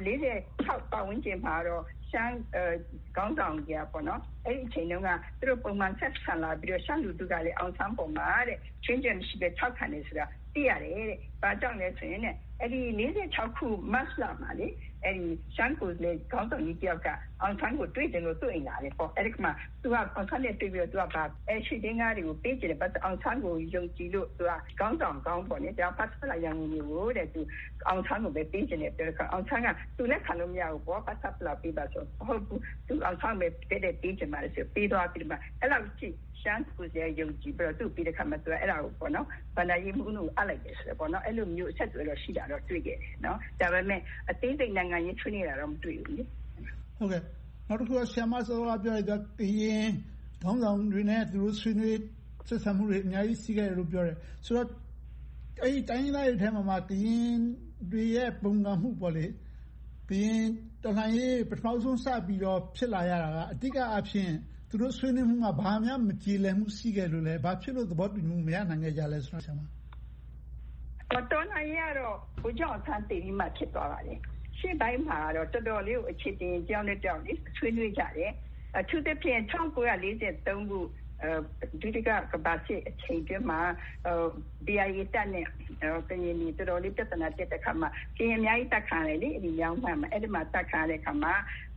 46ပတ်ဝန်းကျင်မှာတော့ရှမ်းခေါင်းဆောင်ကြီးပေါ့နော်အဲ့ဒီအချိန်တုန်းကသူတို့ပုံမှန်ဆက်ဆံလာပြီးတော့ရှမ်းလူထုကလည်းအောင်ဆန်းပုံမှာတဲ့ချင်းချင်းရှိတဲ့ထောက်ခံနေဆိုတာသိရတယ်တဲ့ဘာကြောင့်လဲဆိုရင်အဲ့ဒီ46ခုမတ်လမှာလေအဲ့ဒီရှမ်းကိုလေခေါင်းဆောင်ကြီးတယောက်ကအောင်ဆန်းကိုတွေ့တယ်လို့သူ့အိမ်လာတယ်ပေါ့အဲ့ဒီမှာသူကအောင်ဆန်းနဲ့တွေ့ပြီးတော့သူကဘာအဲ့ရှိတင်းကားတွေကိုပေးကြတယ်ဘာအောင်ဆန်းကိုယုံကြည်လို့သူကခေါင်းဆောင်ကောင်းပေါ့เนี่ยဒါပတ်စလာရန်ကြီးကိုတဲ့သူအောင်ဆန်းကိုပဲပေးကြတယ်ပြောတော့အောင်ဆန်းကသူလည်းခံလို့မရဘူးပေါ့ပတ်စလာပေးပါဆိုဟုတ်ဘူးသူအောင်ဆန်းပဲပေးကြမှာလေဆိုပေးသွားပြီးမှအဲ့လောက်ကြည့်ရှမ်းကိုစေယုံကြည်ပြီးတော့သူ့ပြီးတဲ့ခါမှာသူအဲ့ဒါကိုပေါ့နော်ဗန္ဒာရေးမှုကိုအလိုက်တယ်ဆိုတော့ပေါ့နော်အဲ့လိုမျိုးအဆက်တွေတော့ရှိတာတော့တွေ့ခဲ့တယ်နော်ဒါပေမဲ့အသေးစိတ်နိုင်ငံရေးဆွေးနွေးတာတော့မတွေ့ဘူးလေဟုတ်ကဲ့နောက်တစ်ခုကဆရာမစောကပြောရတဲ့ကရင်ခေါင်းဆောင်တွေနဲ့သူတို့ဆွေးနွေးဆက်ဆံမှုတွေအများကြီးရှိခဲ့တယ်လို့ပြောတယ်ဆိုတော့အဲ့ဒီတိုင်းသားတွေထဲမှာကရင်တွေရဲ့ပုံကမှုပေါ့လေကရင်တော်လှန်ရေးပထမဆုံးစပြီးတော့ဖြစ်လာရတာကအတိကအဖြစ်သူတို့ဆွေးနွေးမှုမှာဘာမှမကြည်လည်မှုရှိခဲ့လို့လဲဘာဖြစ်လို့သဘောတူမှုမရနိုင်ခဲ့ကြလဲဆိုတော့ဆရာမတော်နိုင်ရတော့ဘုကြောင့်ဆန်းတည်ပြီးမှဖြစ်သွားပါလေရှရှေ့ပိုင်းမှာတော့တော်တော်လေးကိုအခြေတင်ကြောင်းနဲ့တောင်းလေးဆွေးနွေးကြတယ်အထူးသဖြင့်1943ခုဒုတိယကမ္ဘာစစ်အချိန်တွင်းမှာBIA တပ်နဲ့ကရင်ပြည်တော်တော်လေးပြဿနာတက်တဲ့ခါမှာကရင်အများကြီးတက်ခံရတယ်လေဒီမြောင်းမှမှာအဲ့ဒီမှာတက်ခံရတဲ့ခါမှာ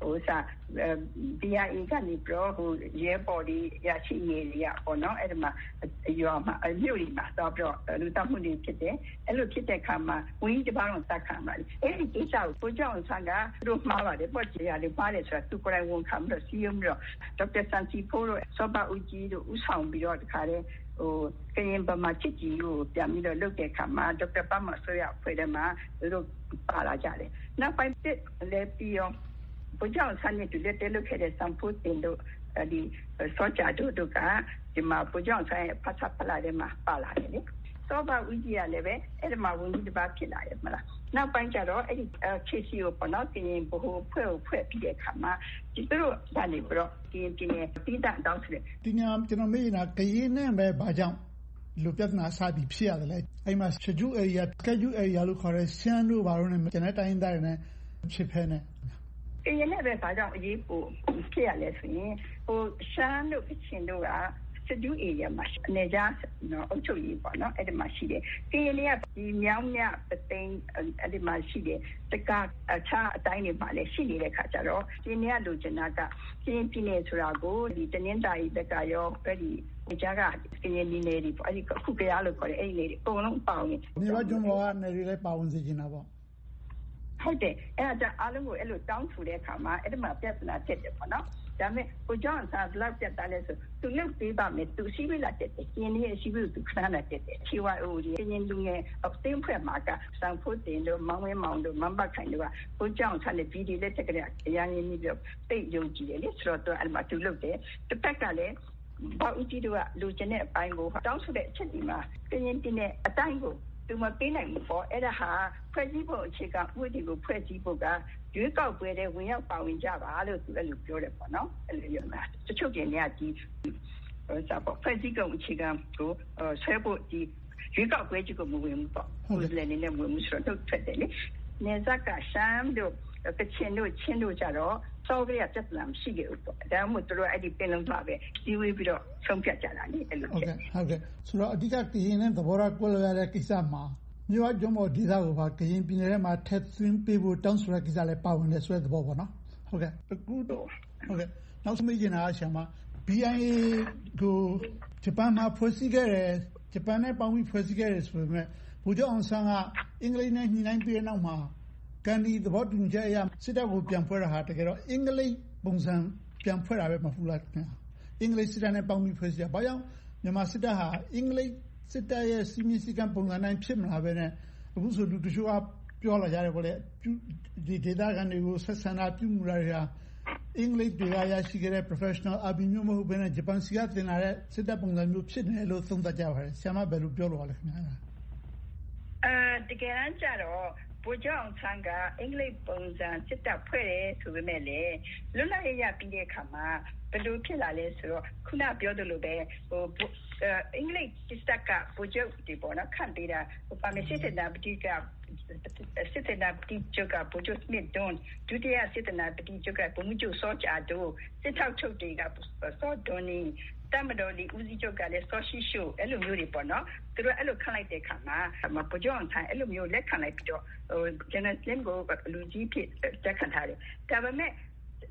BIA ကနေပြီးတော့ရဲဘော်တွေရရှိနေရပေါ့နော်အဲ့ဒီမှာရွာမှာမြို့တွေမှာတော့ပြီးတော့လူတမှုတွေဖြစ်တယ်အဲ့လိုဖြစ်တဲ့ခါမှာဝင်းကြီးတစ်ပါးတော့တက်ခံပါလေအဲ့ဒီကိစ္စကိုကိုကြောင်ဆန်းကတို့မှားပါတယ်ပေါ့ကြီးရတယ်ပါတယ်ဆိုတာသူကိုယ်တိုင်ဝန်ခံပြီးတော့စီးရုံးပြီးတော့ဒေါက်တာဆန်စီဖိုးတို့စောပါဦးကြီးတို့ဦးဆောင်ပြီးတော့တခါတည်းကရင်ဗမာချစ်ကြီးကိုပြန်ပြီးတော့လုပ်တဲ့ခါမှာဒေါက်တာပတ်မဆိုရဖွဲ့တယ်မှာတို့ပါလာကြတယ်နောက်ပိုင်းတစ်လည်းပြီးရောဘုရားဆန်းနဲ့တူတဲ့လုပ်ခဲ့တဲ့စံဖို့တင်တို့ဒီစောကြတို့ကဒီမှာဘုရားဆန်းရဲ့ဖတ်ဖလာတဲ့မှာပါလာတယ်လေစောပါဦးကြီးကလည်းပဲအဲ့ဒီမှာဝန်ကြီးတစ်ပါးဖြစ်လာတယ်မလားနောက်ပိုင်းကျတော့အဲ့ဒီKCကိုပေါ့နော်ကရင်ဘိုးဖွဲ့ပြီးတဲ့ခါမှာဒီတို့ဗာနေပြီးတော့ကရင်ပြည်နယ်ပြည်တောင်းဆိုတယ်ဒီညကျွန်တော်မေးနေတာကရင်နဲ့ပဲဘာကြောင့်လူပြဿနာစပြီးဖြစ်ရတယ်လေအဲ့မှာရှဂျူ area ကဂျူ area လို့ခေါ်တဲ့ရှမ်းတို့ဘာလို့လဲကျွန်တော်တိုင်းသားတွေနဲ့ဖြစ်ဖဲနဲ့ကရင်နဲ့ပဲဘာကြောင့်အရေးပိုဖြစ်ရလဲဆိုရင်ရှမ်းတို့ကချင်တို့ကစတူအေရီယာမှာအနေကြနော်အုပ်ချုပ်ရေးပေါ့နော်အဲ့ဒီမှာရှိတယ်ကရင်တွေကဒီမြောင်းမြပသိန်းအဲ့ဒီမှာရှိတယ်တကအခြားအတိုင်းတွေမှာလည်းရှိနေတဲ့ခါကျတော့ဒီနေရာလူကျနာကကရင်ပြည်နယ်ဆိုတာကိုဒီတနင်္သာရီဘက်ကရောအဲ့ဒီကြားကကရင်ပြည်နယ်တွေပေါ့အဲ့ဒီခုကရလို့ခေါ်တယ်အဲ့ဒီနေအကုန်လုံးပေါင်းနေမြေဝကျွန်းပေါ်ကနေလည်းပါဝင်စေချင်တာပေါ့ဟုတ်တယ်အဲ့ဒါအားလုံးကိုအဲ့လိုတောင်းဆိုတဲ့အခါမှာအဲ့ဒီမှာပြဿနာတက်တယ်ပေါ့နော်ဒါပေမဲ့ကိုကျောင်းစားလောက်ပြတ်တယ်လဲဆိုသူလုပ်ပေးပါမယ်သူရှိပြီလားတက်တယ်ကျင်းနေရှိပြီသူခဏနဲ့တက်တယ် CYO ကြီးကျင်းလူငယ်အသိန်းဖွဲ့မှာကစံဖို့တင်လို့မောင်ဝဲမောင်တို့မမ်ဘတ်ခိုင်တို့ကကိုကျောင်းစားနဲ့ဗီဒီလက်တက်ကလေးအရင်ရင်းပြီးတော့တိတ်ယုံကြည်တယ်လေဆိုတော့အဲ့မှာသူလုပ်တယ်တစ်ဖက်ကလည်းဘာဦးကြီးတို့ကလူကျင်တဲ့အပိုင်းကိုတောင်းဆိုတဲ့အချက်ဒီမှာကျင်းတင်တဲ့အတိုင်းကိုသူမပေးနိုင်ဘူးပေါ့အဲ့ဒါဟာဖွဲ့စည်းပုံအခြေခံဥပဒေကိုဖွဲ့စည်းဖို့ကရွေးကောက်ပွဲတဲ့ဝင်ရောက်ပါဝင်ကြပါလို့သူအဲ့လိုပြောတယ်ပေါ့နော်အဲ့လိုပြောတာတချို့ကျင်နေဒီဖွဲ့စည်းပုံအခြေခံကိုဆွဲဖို့ဒီရွေးကောက်ပွဲကြီးကိုမဝင်ဘူးပေါ့ဟုတ်တယ်လည်းနည်းနည်းဝင်မှုဆိုတော့ထွက်တယ်လေနေဇက်ကရှမ်းတို့ကချင်တို့ချင်းတို့ကြတော့စော်ရပြဿနာမရှိခဲ့ဘူးပေါ့ဒါမှမဟုတ်သူတို့အဲ့ဒီပင်လုံးမှာပဲဒီဝေးပြီးတော့ဆုံးဖြတ်ကြတာလေအဲ့လိုဖြစ်ဟုတ်ကဲ့ဆိုတော့အဓိကကရင်နဲ့သဘောထားကွဲလွဲရတဲ့ကိစ္စမှာမြေဝကျွန်းပေါ်ဒေသကိုပါကရင်ပြည်နယ်ထဲမှာထက်သွင်းပေးဖို့တောင်းဆိုတဲ့ကိစ္စလည်းပါဝင်တယ်ဆိုတဲ့သဘောပေါ့နော်ဟုတ်ကဲ့အခုတော့ဟုတ်ကဲ့နောက်ဆုံးမေးချင်တာကဆရာမ BIA ကိုဂျပန်မှာဖွဲ့စည်းခဲ့တယ်ဂျပန်နဲ့ပေါင်းပြီးဖွဲ့စည်းခဲ့တယ်ဆိုပေမဲ့ဗိုလ်ချုပ်အောင်ဆန်းကအင်္ဂလိပ်နဲ့ညှိနှိုင်းပြီးတဲ့နောက်မှာကန်ဒီသဘောတူညီချက်အရစစ်တပ်ကိုပြန်ဖွဲ့တာဟာတကယ်တော့အင်္ဂလိပ်ပုံစံပြန်ဖွဲ့တာပဲမဟုတ်လားခင်ဗျာအင်္ဂလိပ်စစ်တပ်နဲ့ပေါင်းပြီးဖွဲ့စည်းတာဘာကြောင့်မြန်မာစစ်တပ်ဟာအင်္ဂလိပ်စစ်တပ်ရဲ့စီမင်းစည်းကမ်းပုံစံတိုင်းဖြစ်မလာပဲနဲ့အခုဆိုလူတချို့ကပြောလာကြတယ်ပေါ့လေဒီဒေတာကန်တွေကိုဆက်ဆံတာပြုမှုတာတွေဟာအင်္ဂလိပ်တွေကရရှိခဲ့တဲ့ professional army မျိုးမဟုတ်ဘဲနဲ့ဂျပန်စီကသင်လာတဲ့စစ်တပ်ပုံစံမျိုးဖြစ်နေလို့သုံးသပ်ကြပါတယ်ဆရာမဘယ်လိုပြောလို့ရလဲခင်ဗျာတကယ်တမ်းကျတော့ဗိုလ်ချုပ်အောင်ဆန်းကအင်္ဂလိပ်ပုံစံစစ်တပ်ဖွဲ့တယ်ဆိုပေမဲ့လည်းလွတ်လပ်ရေးရပြီးတဲ့အခါမှာဘယ်လိုဖြစ်လာလဲဆိုတော့ခုနပြောသလိုပဲအင်္ဂလိပ်စစ်တပ်ကဗိုလ်ချုပ်ဒီပေါ်နော်ခန့်ပေးတာပါမစစ်တပ်ပတိကစစ်တပ်ပတိချုပ်ကဗိုလ်ချုပ်စမစ်ဒွန်ဒုတိယစစ်တပ်ပတိချုပ်ကဗိုလ်မှူးချုပ်စောကြတို့စစ်ထောက်ချုပ်တွေကစောဒွန်နီတမတော်ဒီဦးစီးချုပ်ကလည်းစောရှိရှိုအဲ့လိုမျိုးတွေပေါ့နော်သူတို့အဲ့လိုခန့်လိုက်တဲ့ခါမှာဗိုလ်ချုပ်အောင်ဆန်းအဲ့လိုမျိုးလက်ခံလိုက်ပြီးတော့ဂျန်နယ်စလင်ကိုလူကြီးဖြစ်တက်ခံထားတယ်ဒါပေမဲ့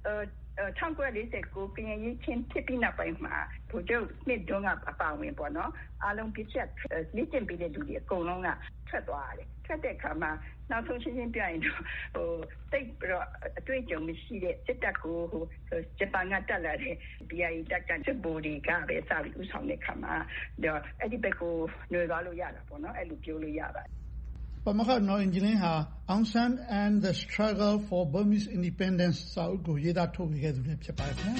1949ကရင်ရေးချင်းဖြစ်ပြီးနောက်ပိုင်းမှာဗိုလ်ချုပ်စမစ်ဒွန်ကအပါဝင်ပေါ့နော်အားလုံးပြချက်လေ့ကျင့်ပြီးတဲ့လူတွေအကုန်လုံးကထွက်သွားတယ်ထွက်တဲ့အခါမှာနောက်ဆုံးရှင်းရှင်းပြရင်တော့တိတ်ပြီးတော့အတွေ့အကြုံမရှိတဲ့စစ်တပ်ကိုဂျပန်ကတက်လာတဲ့ BIA တပ်ကစစ်ဗိုလ်တွေကပဲစပြီးဥဆောင်တဲ့အခါမှာအဲ့ဒီဘက်ကိုຫນွေသွားလို့ရတာပေါ့နော်အဲ့လိုပြောလို့ရပါတယ်ပမခနော်အင်ဂျင်နီယာAung San and the Struggle for Burmese Independence စာအုပ်ကိုရေးသားထုတ်ဝေခဲ့သူလည်းဖြစ်ပါတယ်ခင်ဗျာ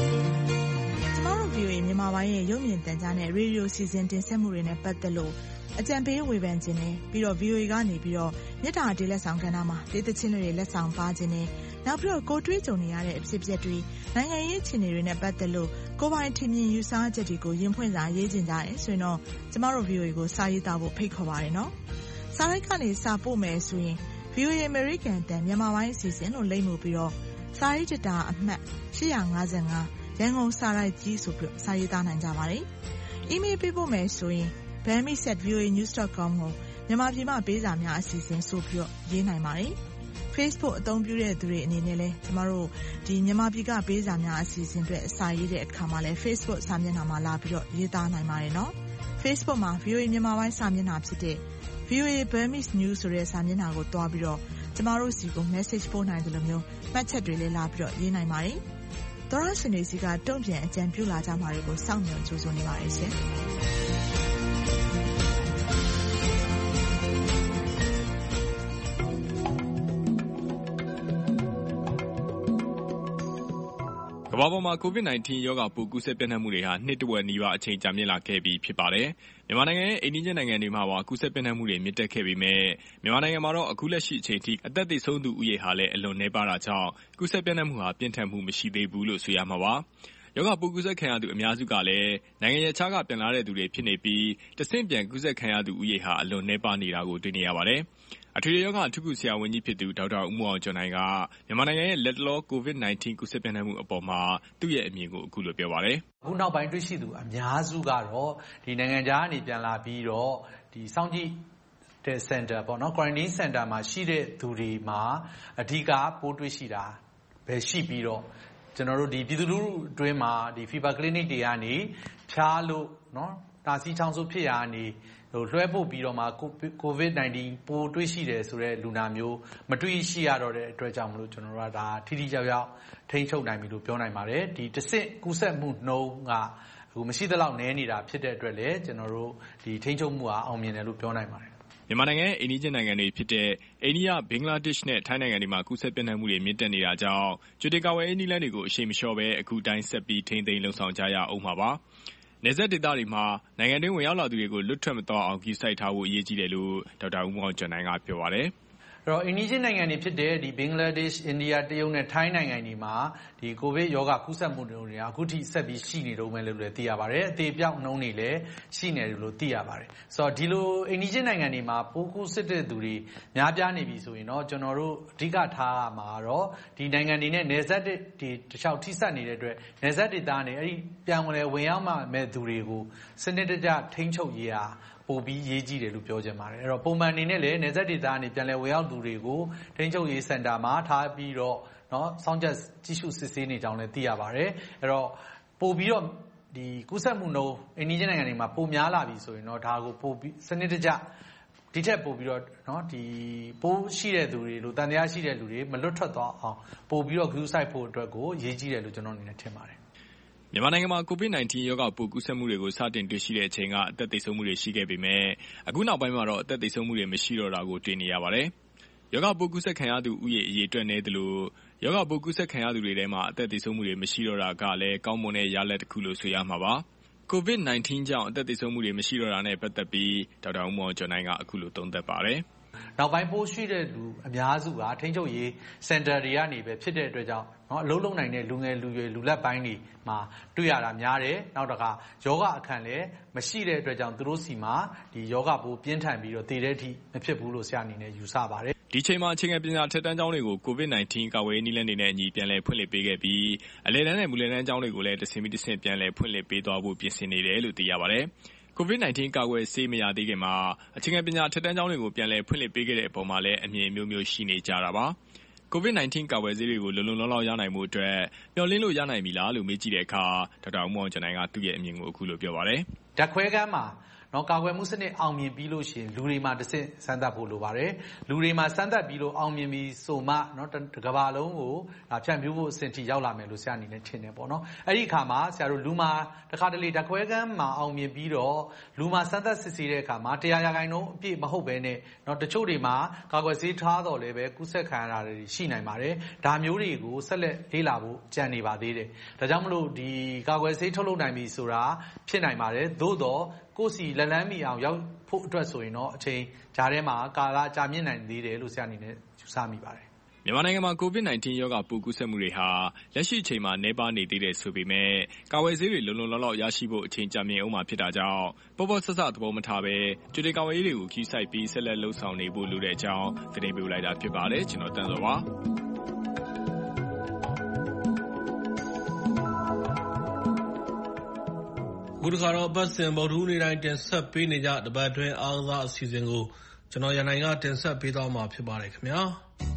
ရဲ့ရုပ်မြင်သံကြားနဲ့ရေဒီယိုစီစဉ်တင်ဆက်မှုတွေနဲ့ပတ်သက်လို့အကြံပေးဝေဖန်ခြင်းနဲ့ပြီးတော့ VOA ကနေပြီးတော့မြစ်တာဒေးလက်ဆောင်ကဏ္ဍမှာဒေသချင်းတွေလက်ဆောင်ပါခြင်းနဲ့နောက်ပြီးတော့ကိုတွေးကြုံနေရတဲ့အဖြစ်အပျက်တွေနိုင်ငံရေးအခြေအနေတွေနဲ့ပတ်သက်လို့ကိုပိုင်ထင်မြင်ယူဆချက်တွေကိုရင်ဖွင့်စာရေးခြင်းကြတယ်ဆိုရင်တော့ကျမတို့ VOA ကိုစာရေးသားဖို့ဖိတ်ခေါ်ပါတယ်နော်။စာရိုက်ကနေစာပို့မယ်ဆိုရင် VOA American တန်မြန်မာပိုင်းအစီအစဉ်လို့လိမ့်မှုပြီးတော့စာရေးတာအမှတ်855ရန်ကုန်စာရိုက်ကြီးဆိုပြီးစာရေးသားနိုင်ကြပါတယ်။ email ပေးပို့မယ်ဆိုရင်bami@voanews.com ကိုမြန်မာပြည်မှာပေးစာများအစီအစဉ်ဆိုပြီးရေးနိုင်ပါတယ်။ Facebook အသုံးပြုတဲ့သူတွေအနေနဲ့လည်းကျမတို့ဒီမြန်မာပြည်ကပေးစာများအစီအစဉ်တွေအစာရေးတဲ့အခါမှာလည်း Facebook စာမျက်နှာမှာလာပြီးတော့ရေးသားနိုင်ပါတယ်နော်။ Facebook မှာ VOA မြန်မာပိုင်းစာမျက်နှာဖြစ်တဲ့ VOA Burmese News ဆိုတဲ့စာမျက်နှာကိုတွားပြီးတော့ကျမတို့စီကို message ပို့နိုင်တယ်လို့မျိုးမှတ်ချက်တွေလည်းလာပြီးတော့ရေးနိုင်ပါတယ်။သောရရှင်တွေစီကတုံ့ပြန်အကြံပြုလာကြမှာတွေကိုစောင့်မျှော်ကြိုးစားနေပါတယ်ရှင်။ကမ္ဘာပေါ်မှာ COVID-19 ရောဂါပိုးကူးစက်ပျံ့နှံ့မှုတွေဟာနှစ်တဝက်နီးပါးအချိန်ကြာမြင့်လာခဲ့ပြီဖြစ်ပါတယ်။မြန်မာနိုင်ငံရဲ့အိမ်နီးချင်းနိုင်ငံတွေမှာပါကူးစက်ပျံ့နှံ့မှုတွေမြင့်တက်ခဲ့ပေမဲ့မြန်မာနိုင်ငံမှာတော့အခုလက်ရှိအချိန်ထိအသက်သေဆုံးသူဦးရေဟာလည်းအလွန်နည်းပါးတာကြောင့်ကူးစက်ပျံ့နှံ့မှုဟာပြင်းထန်မှုမရှိသေးဘူးလို့ဆိုရမှာပါ။ရောဂါပိုးကူးစက်ခံရသူအများစုကလည်းနိုင်ငံရဲ့ခြားကပြန်လာတဲ့သူတွေဖြစ်နေပြီးတဆင့်ပြန်ကူးစက်ခံရသူဦးရေဟာအလွန်နည်းပါးနေတာကိုတွေ့နေရပါတယ်။အထွေထွေရောဂါအထူးကုဆရာဝန်ကြီးဖြစ်သူဒေါက်တာဦးမောင်ကျော်နိုင်ကမြန်မာနိုင်ငံရဲ့လက်တလော COVID-19 ကူးစက်ပျံ့နှံ့မှုအပေါ်မှာသူ့ရဲ့အမြင်ကိုအခုလိုပြောပါတယ်။အခုနောက်ပိုင်းတွေ့ရှိသူအများစုကတော့ဒီနိုင်ငံခြားကနေပြန်လာပြီးတော့ဒီစောင့်ကြည့်တဲ့ center ပေါ့နော် quarantine center မှာရှိတဲ့သူတွေမှာအဓိကပိုးတွေ့ရှိတာပဲရှိပြီးတော့ကျွန်တော်တို့ဒီပြည်သူလူထုအတွင်းမှာဒီ fever clinic တွေကနေဖျားလို့နော်တာစီချောင်းဆိုးဖြစ်ရာကနေလွှဲပို့ပြီးတော့မှ COVID-19 ပိုးတွေ့ရှိတယ်ဆိုတဲ့လူနာမျိုးမတွေ့ရှိရတော့တဲ့အတွက်ကြောင့်မလို့ကျွန်တော်တို့ကဒါထိထိရောက်ရောက်ထိန်းချုပ်နိုင်ပြီလို့ပြောနိုင်ပါတယ်ဒီတစ်ဆင့်ကူးစက်မှုနှုန်းကအခုမရှိသလောက်နည်းနေတာဖြစ်တဲ့အတွက်လည်းကျွန်တော်တို့ဒီထိန်းချုပ်မှုဟာအောင်မြင်တယ်လို့ပြောနိုင်ပါတယ်မြန်မာနိုင်ငံရဲ့အိန္ဒိယနိုင်ငံတွေဖြစ်တဲ့အိန္ဒိယဘင်္ဂလားဒေ့ရှ်နဲ့ထိုင်းနိုင်ငံတွေမှာကူးစက်ပြန့်နှံ့မှုတွေမြင့်တက်နေတာကြောင့်ကြိုတင်ကာကွယ်ရေးနည်းလမ်းတွေကိုအရှိန်မလျှော့ဘဲအခုတိုင်းဆက်ပြီးထိန်းသိမ်းလှုံ့ဆော်ကြရအောင်မှာပါနယ်စပ်ဒေသတွေမှာနိုင်ငံတွင်းဝင်ရောက်လာသူတွေကိုလွတ်ထွက်မသွားအောင်ကြီးစိုက်ထားဖို့အရေးကြီးတယ်လို့ဒေါက်တာဦးမောင်ကျော်နိုင်ကပြောပါတယ်အဲ့တော့အိန္ဒိယနိုင်ငံတွေဖြစ်တဲ့ဒီဘင်္ဂလားဒေ့ရှ်အိန္ဒိယတရုတ်နဲ့ထိုင်းနိုင်ငံတွေမှာဒီကိုဗစ်ရောဂါကူးစက်မှုတွေအခုထိဆက်ပြီးရှိနေတော့မယ်လို့လည်းသိရပါတယ်အသေးပြောက်နှုန်းတွေလည်းရှိနေတယ်လို့သိရပါတယ်ဆိုတော့ဒီလိုအိန္ဒိယနိုင်ငံတွေမှာပိုးကူးစက်တဲ့သူတွေများပြားနေပြီဆိုရင်တော့ကျွန်တော်တို့အဓိကထားရမှာတော့ဒီနိုင်ငံတွေနဲ့နယ်စပ်တွေတခြားထိစပ်နေတဲ့အတွက်နယ်စပ်ဒေသနဲ့အဲ့ဒီပြန်ဝင်ရောက်မဲ့သူတွေကိုစနစ်တကျထိန်းချုပ်ရေးအားပိုပြီးရေးကြည့်တယ်လို့ပြောချင်ပါတယ်အဲ့တော့ပုံမှန်အနေနဲ့လည်းနယ်စပ်ဒေသကနေပြန်လည်ဝင်ရောက်သူတွေကိုထိန်းချုပ်ရေးစင်တာမှာထားပြီးတော့เนาะစောင့်ကြပ်ကြည့်ရှုစစ်ဆေးနေကြောင်းလည်းသိရပါတယ်အဲ့တော့ပိုပြီးတော့ဒီကူးစက်မှုနှုန်းအိန္ဒိယနိုင်ငံတွေမှာပိုများလာပြီဆိုရင်တော့ဒါကိုပိုပြီးစနစ်တကျဒီထက်ပိုပြီးတော့เนาะဒီပိုးရှိတဲ့သူတွေလို့တန်တရားရှိတဲ့လူတွေမလွတ်ထွက်သွားအောင်ပိုပြီးတော့ဂရုစိုက်ဖို့အတွက်ကိုရေးကြည့်တယ်လို့ကျွန်တော်အနေနဲ့ထင်ပါတယ်မြန်မာနိုင်ငံမှာ COVID-19 ရောဂါပိုးကူးစက်မှုတွေကိုစတင်တွေ့ရှိတဲ့အချိန်ကအသက်သေဆုံးမှုတွေရှိခဲ့ပေမဲ့အခုနောက်ပိုင်းမှာတော့အသက်သေဆုံးမှုတွေမရှိတော့တာကိုတွေ့နေရပါတယ်။ရောဂါပိုးကူးစက်ခံရသူဦးရေအရေအတွက်နည်းသလိုရောဂါပိုးကူးစက်ခံရသူတွေထဲမှာအသက်သေဆုံးမှုတွေမရှိတော့တာကလည်းကောင်းမွန်တဲ့ရလဒ်တစ်ခုလို့ဆိုရမှာပါ။ COVID-19 ကြောင့်အသက်သေဆုံးမှုတွေမရှိတော့တာနဲ့ပတ်သက်ပြီးဒေါက်တာဦးမောင်ကျော်နိုင်ကအခုလိုသုံးသပ်ပါတယ်။နောက်ပိုင်းပိုးရှိတဲ့လူအများစုကထိန်းချုပ်ရေးစင်တာတွေကနေပဲဖြစ်တဲ့အတွက်ကြောင့်เนาะအလုံးလုံးနိုင်တဲ့လူငယ်လူရွယ်လူလက်ပိုင်းတွေမှာတွေ့ရတာများတယ်နောက်တစ်ခါယောဂအခန့်လည်းမရှိတဲ့အတွက်ကြောင့်သူတို့စီမှာဒီယောဂပိုးပြင်းထန်ပြီးတော့တည်တဲ့အထိမဖြစ်ဘူးလို့ဆရာအနေနဲ့ယူဆပါတယ်ဒီချိန်မှာအခြေခံပညာထက်တန်းကျောင်းတွေကို COVID-19 ကာကွယ်ရေးနည်းလမ်းတွေနဲ့အညီပြန်လည်ဖွင့်လှစ်ပေးခဲ့ပြီးအလယ်တန်းနဲ့မူလတန်းကျောင်းတွေကိုလည်းတစ်ဆင့်ပြီးတစ်ဆင့်ပြန်လည်ဖွင့်လှစ်ပေးသွားဖို့ပြင်ဆင်နေတယ်လို့သိရပါတယ်COVID-19 ကာကွယ်ဆေးမရသေးခင်မှာအခြေခံပညာထက်တန်းကျောင်းတွေကိုပြန်လည်ဖွင့်လှစ်ပေးခဲ့တဲ့အပေါ်မှာလည်းအမြင်မျိုးမျိုးရှိနေကြတာပါ။ COVID-19 ကာကွယ်ဆေးတွေကိုလုံလုံလောက်လောက်ရနိုင်မှုအတွက်မျှော်လင့်လို့ရနိုင်ပြီလားလို့မေးကြည့်တဲ့အခါဒေါက်တာဦးမောင်ကျော်နိုင်ကသူ့ရဲ့အမြင်ကိုအခုလိုပြောပါတယ်။ဓာတ်ခွဲခန်းမှာနော်ကာကွယ်မှုစနစ်အောင်မြင်ပြီးလို့ရှိရင်လူတွေမှာတစ်ဆင့်စမ်းသပ်ဖို့လိုပါတယ်လူတွေမှာစမ်းသပ်ပြီးလို့အောင်မြင်ပြီးဆိုမှနော်တစ်ကမ္ဘာလုံးကိုဖြန့်ဖြူးဖို့အဆင့်ထိရောက်လာမယ်လို့ဆရာအနေနဲ့ထင်တယ်ပေါ့နော်အဲ့ဒီအခါမှာဆရာတို့လူမှာတစ်ခါတလေဓာတ်ခွဲခန်းမှာအောင်မြင်ပြီးတော့လူမှာစမ်းသပ်စစ်ဆေးတဲ့အခါမှာ100%အပြည့်မဟုတ်ဘဲနဲ့နော်တချို့တွေမှာကာကွယ်ဆေးထားတော့လည်းပဲကူးစက်ခံရတာတွေရှိနိုင်ပါတယ်ဒါမျိုးတွေကိုဆက်လက်လေ့လာဖို့ကြံနေပါသေးတယ်ဒါကြောင့်မလို့ဒီကာကွယ်ဆေးထုတ်လုပ်နိုင်ပြီဆိုတာဖြစ်နိုင်ပါတယ်သို့သို့တော့ကိုယ့်စီလက်လန်းမီအောင်ရောက်ဖို့အတွက်ဆိုရင်တော့အချိန်ကြားထဲမှာကာလကြာမြင့်နိုင်သေးတယ်လို့ဆရာအနေနဲ့ယူဆမိပါတယ်မြန်မာနိုင်ငံမှာ COVID-19 ရောဂါပိုးကူးစက်မှုတွေဟာလက်ရှိအချိန်မှာနည်းပါးနေသေးတယ်ဆိုပေမဲ့ကာကွယ်ဆေးတွေလုံလုံလောက်လောက်ရရှိဖို့အချိန်ကြာမြင့်အောင်မှာဖြစ်တာကြောင့်ပေါ့ပေါ့ဆဆသဘောမထားပဲကြိုတင်ကာကွယ်ရေးတွေကိုခီးစိုက်ပြီးဆက်လက်လှုပ်ဆောင်နေဖို့လိုတဲ့အကြောင်းသတင်းပေးလိုက်တာဖြစ်ပါတယ်ကျွန်တော်တန်းစောပါခုတစ်ခါတော့ပတ်စင်ဗုဒ္ဓဦးနေ့တိုင်းတင်ဆက်ပေးနေကြတပတ်အတွင်းအားကစားအစီအစဉ်ကိုကျွန်တော်ရန်နိုင်ကတင်ဆက်ပေးသွားမှာဖြစ်ပါတယ်ခင်ဗျာ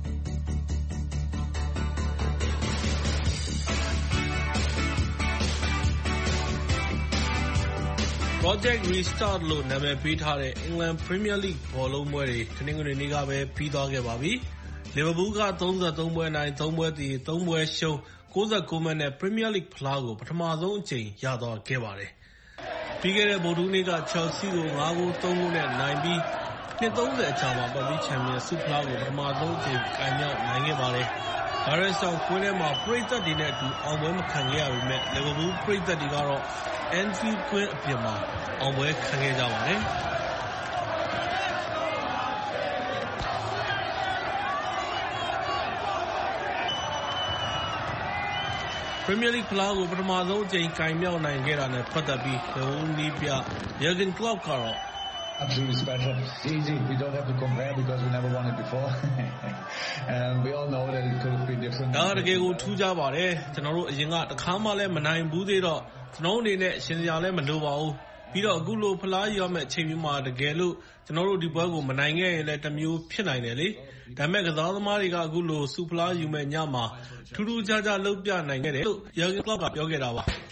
Project Restart လို့နာမည်ပေးထားတဲ့ England Premier League ဘောလုံးပွဲတွေတနင်္ဂနွေနေ့ကပဲပြီးသွားခဲ့ပါပြီ။ Liverpool က33ပွဲနိုင်3ပွဲတည်3ပွဲရှုံး69မှတ်နဲ့ Premier League ဖလားကိုပထမဆုံးအကြိမ်ရသွားခဲ့ပါတယ်။ပြီးခဲ့တဲ့ဗုဒ္ဓဟူးနေ့က Chelsea ကို5-3 ဂိုးနဲ့နိုင်ပြီးနှစ်30အကြာမှာပတ်ပြီးချန်ပီယံဆုဖလားကိုပထမဆုံးအကြိမ်ကန်မြောက်နိုင်ခဲ့ပါတယ်။ဒါရဲဆောင်ကွင်းထဲမှာပရိသတ်တွေနဲ့အတူအောင်ပွဲမခံခဲ့ရပေမဲ့ Liverpool ပရိသတ်တွေကတော့ Anfield ကွင်းအပြင်မှာအောင်ပွဲခံခဲ့ကြပါတယ်။ Premier League ဖလားကိုပထမဆုံးအကြိမ်ကန်မြောက်နိုင်ခဲ့တာနဲ့ပတ်သက်ပြီး Liverpool နီးပြ Jurgen Klopp ကတော့ Absolutely special. It's easy. We don't have to compare because we never won it before. And we all know that it could have been different. ဒါတကယ်ကိုထူးခြားပါတယ်။ကျွန်တော်တို့အရင်ကတခါမှလည်းမနိုင်ဘူးသေးတော့ကျွန်တော်အနေနဲ့ရှင်စရာလည်းမလိုပါဘူး။ပြီးတော့အခုလိုဖလားရမယ့်အချိန်မျိုးမှာတကယ်လို့ကျွန်တော်တို့ဒီပွဲကိုမနိုင်ခဲ့ရင်လည်းတစ်မျိုးဖြစ်နိုင်တယ်လေ။ဒါပေမဲ့ကစားသမားတွေကအခုလိုစူဖလားယူမဲ့ညမှာထူးထူးခြားခြားလုပ်ပြနိုင်ခဲ့တယ်လို့ Jurgen Klopp ကပြောခဲ့တာပါ။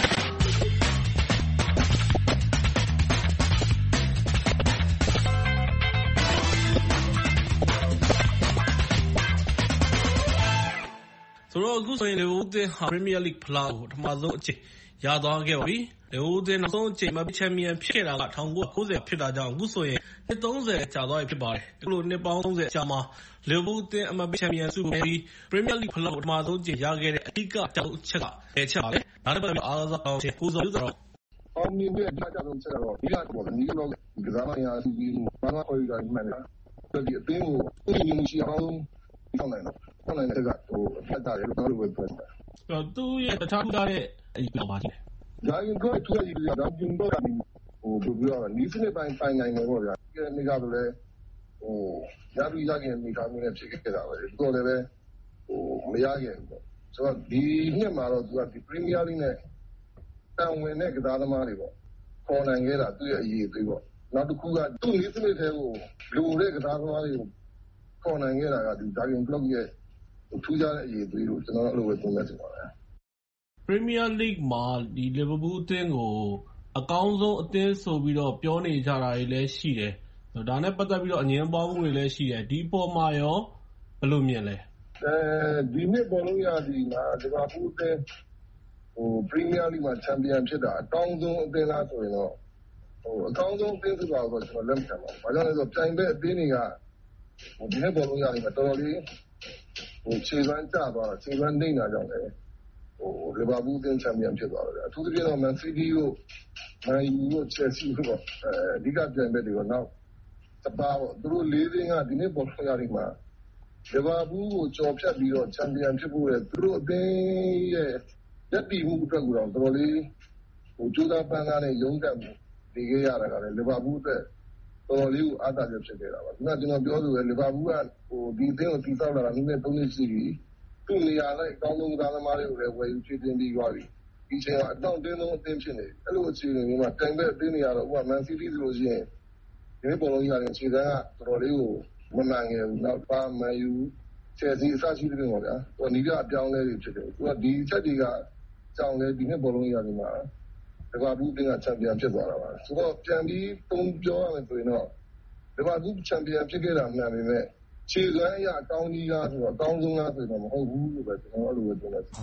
ဆိုတော့အခုဆိုရင် Liverpool အသင်းဟာ Premier League ဖလားကိုပထမဆုံးအကြိမ်ရသွားခဲ့ပါပြီ။ Liverpool အသင်းနောက်ဆုံးအကြိမ်မှာချန်ပီယံဖြစ်ခဲ့တာက1990ဖြစ်တာကြောင့်အခုဆိုရင်နှစ်30ကြာသွားပြီဖြစ်ပါတယ်။အခုလိုနှစ်ပေါင်း30ကြာမှာ Liverpool အသင်းအမှတ်ပေးချန်ပီယံဆုကိုပြီး Premier League ဖလားကိုပထမဆုံးအကြိမ်ရခဲ့တဲ့အဓိကအကြောင်းအချက်ကဘယ်ချက်ပါလဲ။ဒါနဲ့ပတ်သက်ပြီးအားကစားအောင်ကိုစော်ဦးကတော့အောင်မြင်တဲ့အကြောင်းချက်ကတော့ဒီကတော့ဒီလိုကစားမရစီပြီးဘာမှခေါ်ရတာမှန်တယ်။ဒီအသင်းကိုအင်းမြင်ရှိအောင်ဆောင်နိုင်တော့ဟုတ်တယ်ကဟိုအဖက်တာရလို့ပြောလို့ပြောတာ။သူရဲ့တခြားထူးခြားတဲ့အရေးပါပါတယ်။ဒါရင်တော့ထူးခြားရေးကတော့ကျင်းတော့ဟိုပြောရနီးစနစ်ပိုင်းနိုင်တယ်ပေါ့ဗျာ။ဒီနေ့ကတော့လေဟိုရပြီးရခင်မိသားစုနဲ့ဖြစ်ခဲ့တာပဲ။တော်တယ်ပဲဟိုမရခင်ပေါ့။ဆိုတော့ဒီနှစ်မှာတော့သူကဒီ Premier League နဲ့တန်ဝင်တဲ့ကစားသမားတွေပေါ့။ခေါ်နိုင်ခဲ့တာသူ့ရဲ့အရေးအသေးပေါ့။နောက်တစ်ခုကသူ့နီးစနစ်တွေကိုလိုတဲ့ကစားသမားတွေကိုခေါ်နိုင်ခဲ့တာကဒီဒါရင်ဘလော့ရဲ့ထူးခြားတဲ့အရေးအသေးလို့ကျွန်တော်အဲ့လိုပဲသုံးသပ်ချင်ပါတယ်။ Premier League မှာဒီ Liverpool အသင်းကိုအကောင်းဆုံးအသင်းဆိုပြီးတော့ပြောနေကြတာတွေလည်းရှိတယ်။ဒါနဲ့ပတ်သက်ပြီးတော့အငြင်းပွားမှုတွေလည်းရှိတယ်။ဒီအပေါ်မှာရောဘယ်လိုမြင်လဲ။ဒီနှစ်ဘောလုံးရာသီမှာLiverpoolအသင်းဟို Premier League မှာချန်ပီယံဖြစ်တာအကောင်းဆုံးအသင်းလားဆိုရင်တော့ဟိုအကောင်းဆုံးအသင်းဆိုတာတော့ကျွန်တော်လက်မခံပါဘူး။ဘာကြောင့်လဲဆိုတော့ပြိုင်ဘက်အသင်းတွေကဟိုဒီနေ့ဘောလုံးရာသီမှာတော်တော်လေးဟိုခြေပန်းကျသွားတာခြေပန်းနှိမ့်တာကြောင့်လည်းဟိုလီဗာပူးအသင်းချန်ပီယံဖြစ်သွားတယ်အထူးသဖြင့်တော့မန်စီးတီးတို့မန်ယူတို့ချယ်ဆီတို့ပေါ့အဓိကပြိုင်ဘက်တွေကနောက်တပါးပေါ့သူတို့၄သင်းကဒီနေ့ဘောလုံးရာသီမှာလီဗာပူးကိုကြော်ဖြတ်ပြီးတော့ချန်ပီယံဖြစ်ဖို့လေသူတို့အသင်းရဲ့လက်တီမှုအတွက်ကတော့တော်တော်လေးဟိုကြိုးစားပန်းကားနဲ့ရုန်းကန်မှုနေခဲ့ရတာကလည်းလီဗာပူးအတွက်တော်တော်လေးကိုအားသာချက်ဖြစ်ခဲ့တာပါ။ဒီကကျွန်တော်ပြောသလိုပဲလီဗာပူးကဟိုဒီအသင်းကိုတည်ဆောက်လာတာနည်းနည်း၃နှစ်ရှိပြီ။သူ့နေရာနဲ့အကောင်းဆုံးကစားသမားတွေကိုလည်းဝယ်ယူချေတင်ပြီးသွားပြီ။ဒီချိန်ကအတောင့်တင်းဆုံးအသင်းဖြစ်နေ။အဲ့လိုအခြေအနေမျိုးမှာတိုင်ဘက်အသင်းတွေကတော့ဥပမာမန်စီးတီးဆိုလို့ရှိရင်ဒီနေ့ပေါ်လုံးကြီးကလည်းခြေစမ်းကတော်တော်လေးကိုမမှန်ခဲ့ဘူး။နောက်ပါမန်ယူချယ်ဆီအစရှိတဲ့ပြင်ပေါ့ဗျာ။ဟိုနီးကအပြောင်းလဲတွေဖြစ်တယ်။သူကဒီချက်တွေကကြောင်လဲဒီနေ့ပေါ်လုံးကြီးကဒီမှာလီဗာပူးအသင်းကချန်ပီယံဖြစ်သွားတာပါ။ဆိုတော့ပြန်ပြီးသုံးပြောရမယ်ဆိုရင်တော့လီဗာပူးချန်ပီယံဖြစ်ခဲ့တာမှန်ပေမဲ့ခြေစွမ်းအရအကောင်းကြီးလားဆိုတော့အကောင်းဆုံးလားဆိုတော့မဟုတ်ဘူးလို့ပဲကျွန်တော်အဲ့လိုပဲပြောလိုက်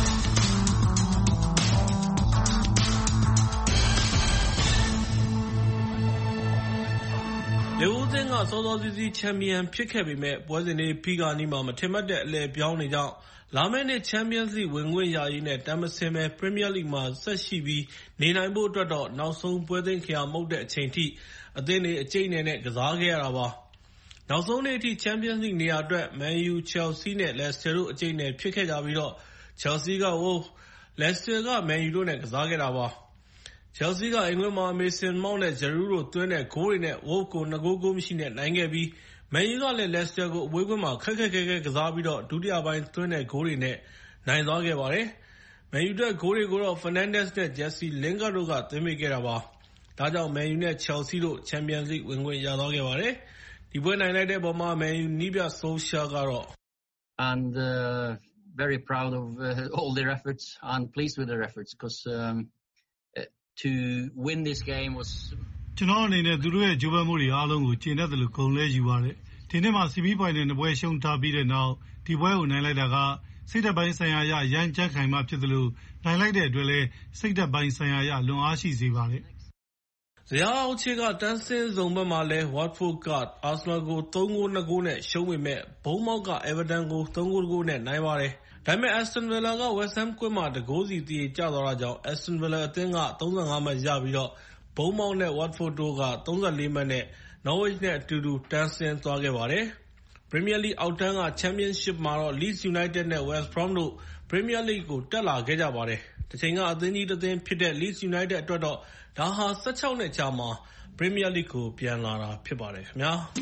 လီဗာပူးအသင်းကစောစောစီးစီးချန်ပီယံဖြစ်ခဲ့ပေမဲ့ပွဲစဉ်တွေပြီးခါနီးမှာမထင်မှတ်တဲ့အလဲပြောင်းနေကြောင်းလာမယ့်နှစ် Champions League ဝင်ခွင့်ရရေးနဲ့တန်းမဆင်းဘဲ Premier League မှာဆက်ရှိပြီးနေနိုင်ဖို့အတွက်တော့နောက်ဆုံးပွဲသိမ်းခရာမဟုတ်တဲ့အချိန်ထိအသင်းတွေအကျိတ်နဲ့ကစားခဲ့ရတာပါ။နောက်ဆုံးနေ့အထိ Champions League နေရာအတွက် Man U, Chelsea နဲ့ Leicester တို့အကျိတ်နဲ့ဖြစ်ခဲ့ကြပြီးတော့ Chelsea က Wolves, Leicester က Man U တို့နဲ့ကစားခဲ့တာပါ။ Chelsea ကအင်္ဂလန်မှာ Mason Mount နဲ့ Giroud တို့သွင်းတဲ့ဂိုးတွေနဲ့ Wolves ကို 2 ဂိုးမရှိနဲ့နိုင်ခဲ့ပြီး Man U ကလည်း Leicester ကိုအဝေးကွင်းမှာခက်ခက်ခဲခဲကစားပြီးတော့ဒုတိယပိုင်းသွင်းတဲ့ဂိုးတွေနဲ့နိုင်သွားခဲ့ပါတယ်။ Man U အတွက်ဂိုးတွေကိုတော့ Fernandes နဲ့ Jesse Lingard တို့ကသွင်းပေးခဲ့တာပါ။ဒါကြောင့် Man U နဲ့ Chelsea တို့ Champions League ဝင်ခွင့်ရသွားခဲ့ပါတယ်။ဒီပွဲနိုင်လိုက်တဲ့အပေါ်မှာ Man U နည်းပြ Solskjaer ကတော့ And very proud of all their efforts and pleased with their efforts because to win this game was ကျွန်တော်အနေနဲ့သူတို့ရဲ့ကြိုးပမ်းမှုတွေအားလုံးကိုကျေနပ်တယ်လို့ဂုဏ်လဲယူပါတယ်။ဒီနေ့မှာ CB ဖိုင်နယ်နှစ်ပွဲရှုံးထားပြီးတဲ့နောက်ဒီပွဲကိုနိုင်လိုက်တာကစိတ်ဓာတ်ပိုင်းဆိုင်ရာအရရန်ကြမ်းခိုင်မှဖြစ်တယ်လို့နိုင်လိုက်တဲ့အတွက်လဲစိတ်ဓာတ်ပိုင်းဆိုင်ရာအရလွန်အားရှိစေပါတယ်။ဇယားအောက်ခြေကတန်းစင်းစုံဘက်မှာလဲ Watford က Arsenal ကို3 ဂိုး 2 ဂိုးနဲ့ရှုံးပေမဲ့ Bournemouth က Everton ကို3 ဂိုး 1 ဂိုးနဲ့နိုင်ပါတယ်။ဒါပေမဲ့ Aston Villa က West Ham ကွင်းမှာ1 ဂိုးစီသရေကျသွားတာကြောင့် Aston Villa အသင်းက35 မှတ်ရပြီးတော့ Bournemouth နဲ့ Watford တို့က34 မှတ်နဲ့ Norwich နဲ့အတူတူတန်းဆင်းသွားခဲ့ပါတယ်။ Premier League အောက်တန်းက Championship မှာတော့ Leeds United နဲ့ West Brom တို့ Premier League ကိုတက်လာခဲ့ကြပါတယ်။တချိန်ကအသင်းကြီးတစ်သင်းဖြစ်တဲ့ Leeds United အတွက်တော့ဒါဟာ16 နှစ်ကြာမှ Premier League ကိုပြန်လာတာဖြစ်ပါတယ်ခင်ဗျာ။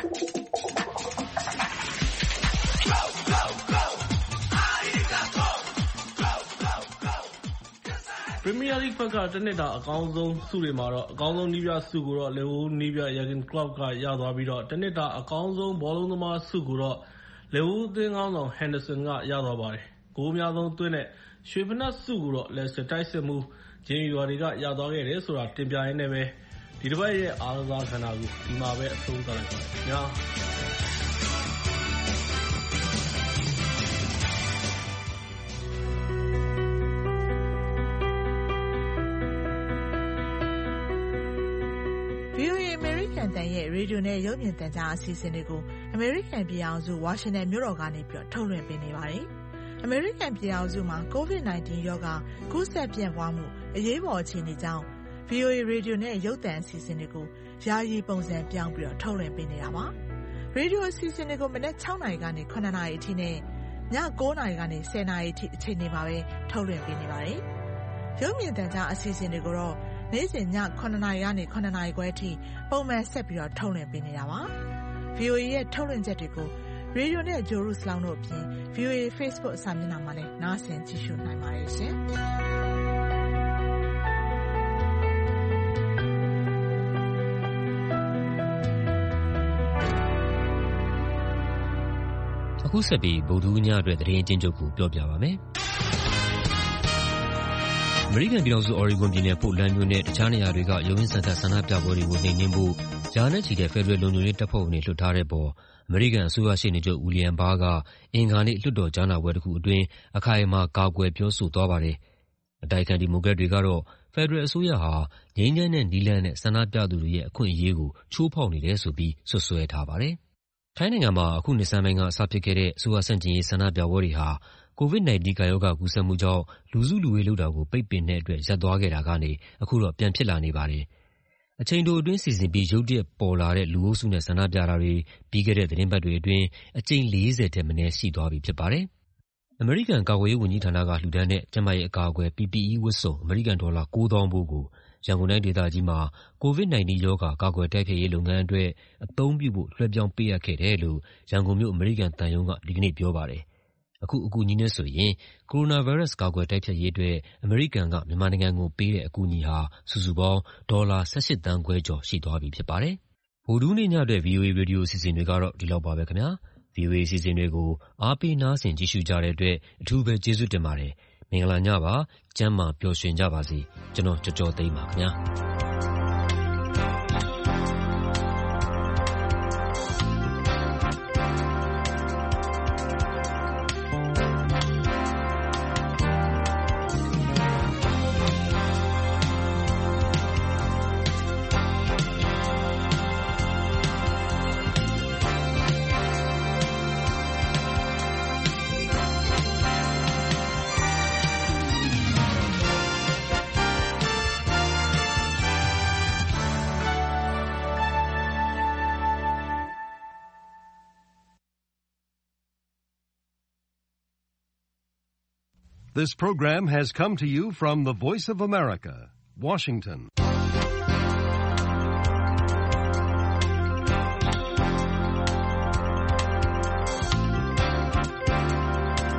Premier League ဘက်ကတနှစ်တာအကောင်းဆုံးဆုတွေမှာတော့အကောင်းဆုံးနည်းပြဆုကိုတော့ Liverpool နည်းပြ Jurgen Klopp ကရသွားပြီးတော့တနှစ်တာအကောင်းဆုံးဘောလုံးသမားဆုကိုတော့ Liverpool အသင်းခေါင်းဆောင် Henderson ကရသွားပါတယ်။ဂိုးအများဆုံးသွင်းတဲ့ရွှေဖိနပ်ဆုကိုတော့ Leicester တိုက်စစ်မှူး Jamie Vardy ကရသွားခဲ့တယ်ဆိုတာတင်ပြရင်းနဲ့ပဲဒီတစ်ပတ်ရဲ့အားကစားခန္ဓာကိုဒီမှာပဲအဆုံးသတ်လိုက်ပါတယ်ခင်ဗျာ။တန်ရဲ့ရေဒီယိုနဲ့ရုပ်မြင်သံကြားအစီအစဉ်တွေကိုအမေရိကန်ပြည်ထောင်စုဝါရှင်တန်မြို့တော်ကနေပြီးထုတ်လွှင့်ပေးနေပါတယ်။အမေရိကန်ပြည်ထောင်စုမှာ COVID-19 ရောဂါကူးစက်ပြန့်ပွားမှုအရေးပေါ်အခြေအနေကြောင့် VOA ရေဒီယိုနဲ့ရုပ်သံအစီအစဉ်တွေကိုယာယီပုံစံပြောင်းပြီးထုတ်လွှင့်ပေးနေတာပါ။ရေဒီယိုအစီအစဉ်တွေကိုမနက်6 နာရီကနေ9 နာရီအထိနဲ့ည9 နာရီကနေ10 နာရီအထိအချိန်တွေမှာပဲထုတ်လွှင့်ပေးနေပါတယ်။ရုပ်မြင်သံကြားအစီအစဉ်တွေကိုတော့နေ့စဉ်ည9 နာရီကနေ9 နာရီခွဲအထိပုံမှန်ဆက်ပြီးထုတ်လွှင့်ပေးနေတာပါ။ VOA ရဲ့ထုတ်လွှင့်ချက်တွေကိုရေဒီယိုနဲ့ဂျိုရုစလောင်းတို့အပြင် VOA Facebook စာမျက်နှာမှာလည်းနားဆင်ကြည့်ရှုနိုင်ပါတယ်ရှင်။အခုဆက်ပြီးဗုဒ္ဓဟူးညအတွက်သတင်းအကျဉ်းချုပ်ကိုပြောပြပါမယ်။အမေရိကန်ပြည်ထောင်စု Oregon ပြည်နယ် Portland မြို့နဲ့တခြားနေရာတွေကရုန်းရင်းဆန်ခတ်ဆန္ဒပြပွဲတွေကိုနှိမ်နင်းဖို့ရာနဲ့ချီတဲ့ဖက်ဒရယ်လုံခြုံရေးတပ်ဖွဲ့ဝင်တွေလွှတ်ထားတဲ့အပေါ်အမေရိကန်အစိုးရရှေ့နေချုပ် William Barr ကအင်္ဂါနေ့လွှတ်တော်ကြားနာပွဲတစ်ခုအတွင်းအခိုင်အမာကာကွယ်ပြောဆိုသွားပါတယ်။အတိုက်အခံဒီမိုကရက်တွေကတော့ဖက်ဒရယ်အစိုးရဟာငြိမ်းချမ်းတဲ့နည်းလမ်းနဲ့ဆန္ဒပြသူတွေရဲ့အခွင့်အရေးကိုချိုးဖောက်နေတယ်ဆိုပြီးစွပ်စွဲထားပါတယ်။ထိုင်းနိုင်ငံမှာအခုနှစ်ဆန်းပိုင်းကစဖြစ်ခဲ့တဲ့အစိုးရဆန့်ကျင်ရေးဆန္ဒပြပွဲတွေဟာCOVID-19 ကပ်ရောဂါကူးစက်မှုကြောင့်လူစုလူဝေးလုပ်တာကိုပိတ်ပင်တဲ့အတွက်ရပ်သွားခဲ့တာကနေအခုတော့ပြန်ဖြစ်လာနေပါတယ်။အချိန်တိုအတွင်းစီစဉ်ပြီးရုတ်တရက်ပေါ်လာတဲ့လူအုပ်စုနဲ့ဆန္ဒပြတာတွေပြီးခဲ့တဲ့သီတင်းပတ်တွေအတွင်းအကြိမ်40ထက်မနည်းရှိသွားပြီဖြစ်ပါတယ်။အမေရိကန်ကာကွယ်ရေးဝန်ကြီးဌာနကလှူဒါန်းတဲ့ကျန်းမာရေးအကာအကွယ် PPE ဝတ်စုံအမေရိကန်ဒေါ်လာ9,000 ဖိုးကိုရန်ကုန်တိုင်းဒေသကြီးမှာ COVID-19 ရောဂါကာကွယ်တိုက်ဖျက်ရေးလုပ်ငန်းအတွက်အသုံးပြုဖို့လွှဲပြောင်းပေးအပ်ခဲ့တယ်လို့ရန်ကုန်မြို့အမေရိကန်သံရုံးကဒီကနေ့ပြောပါတယ်။အခုအကူအညီနဲ့ဆိုရင်ကိုရိုနာဗိုင်းရပ်စ်ကာကွယ်တိုက်ဖျက်ရေးအတွက်အမေရိကန်ကမြန်မာနိုင်ငံကိုပေးတဲ့အကူအညီဟာစုစုပေါင်းဒေါ်လာ18 သန်းခွဲကျော်ရှိသွားပြီဖြစ်ပါတယ်။ဗုဒ္ဓဟူးနေ့ညအတွက် VOA ရေဒီယိုအစီအစဉ်တွေကတော့ဒီလောက်ပါပဲခင်ဗျာ။ VOA အစီအစဉ်တွေကိုအားပေးနားဆင်ကြည့်ရှုကြတဲ့အတွက်အထူးပဲကျေးဇူးတင်ပါတယ်။မင်္ဂလာညပါ။ကျန်းမာပျော်ရွှင်ကြပါစေ။ကျွန်တော်ကျော်ကျော်သိန်းပါခင်ဗျာ။ This program has come to you from the Voice of America, Washington.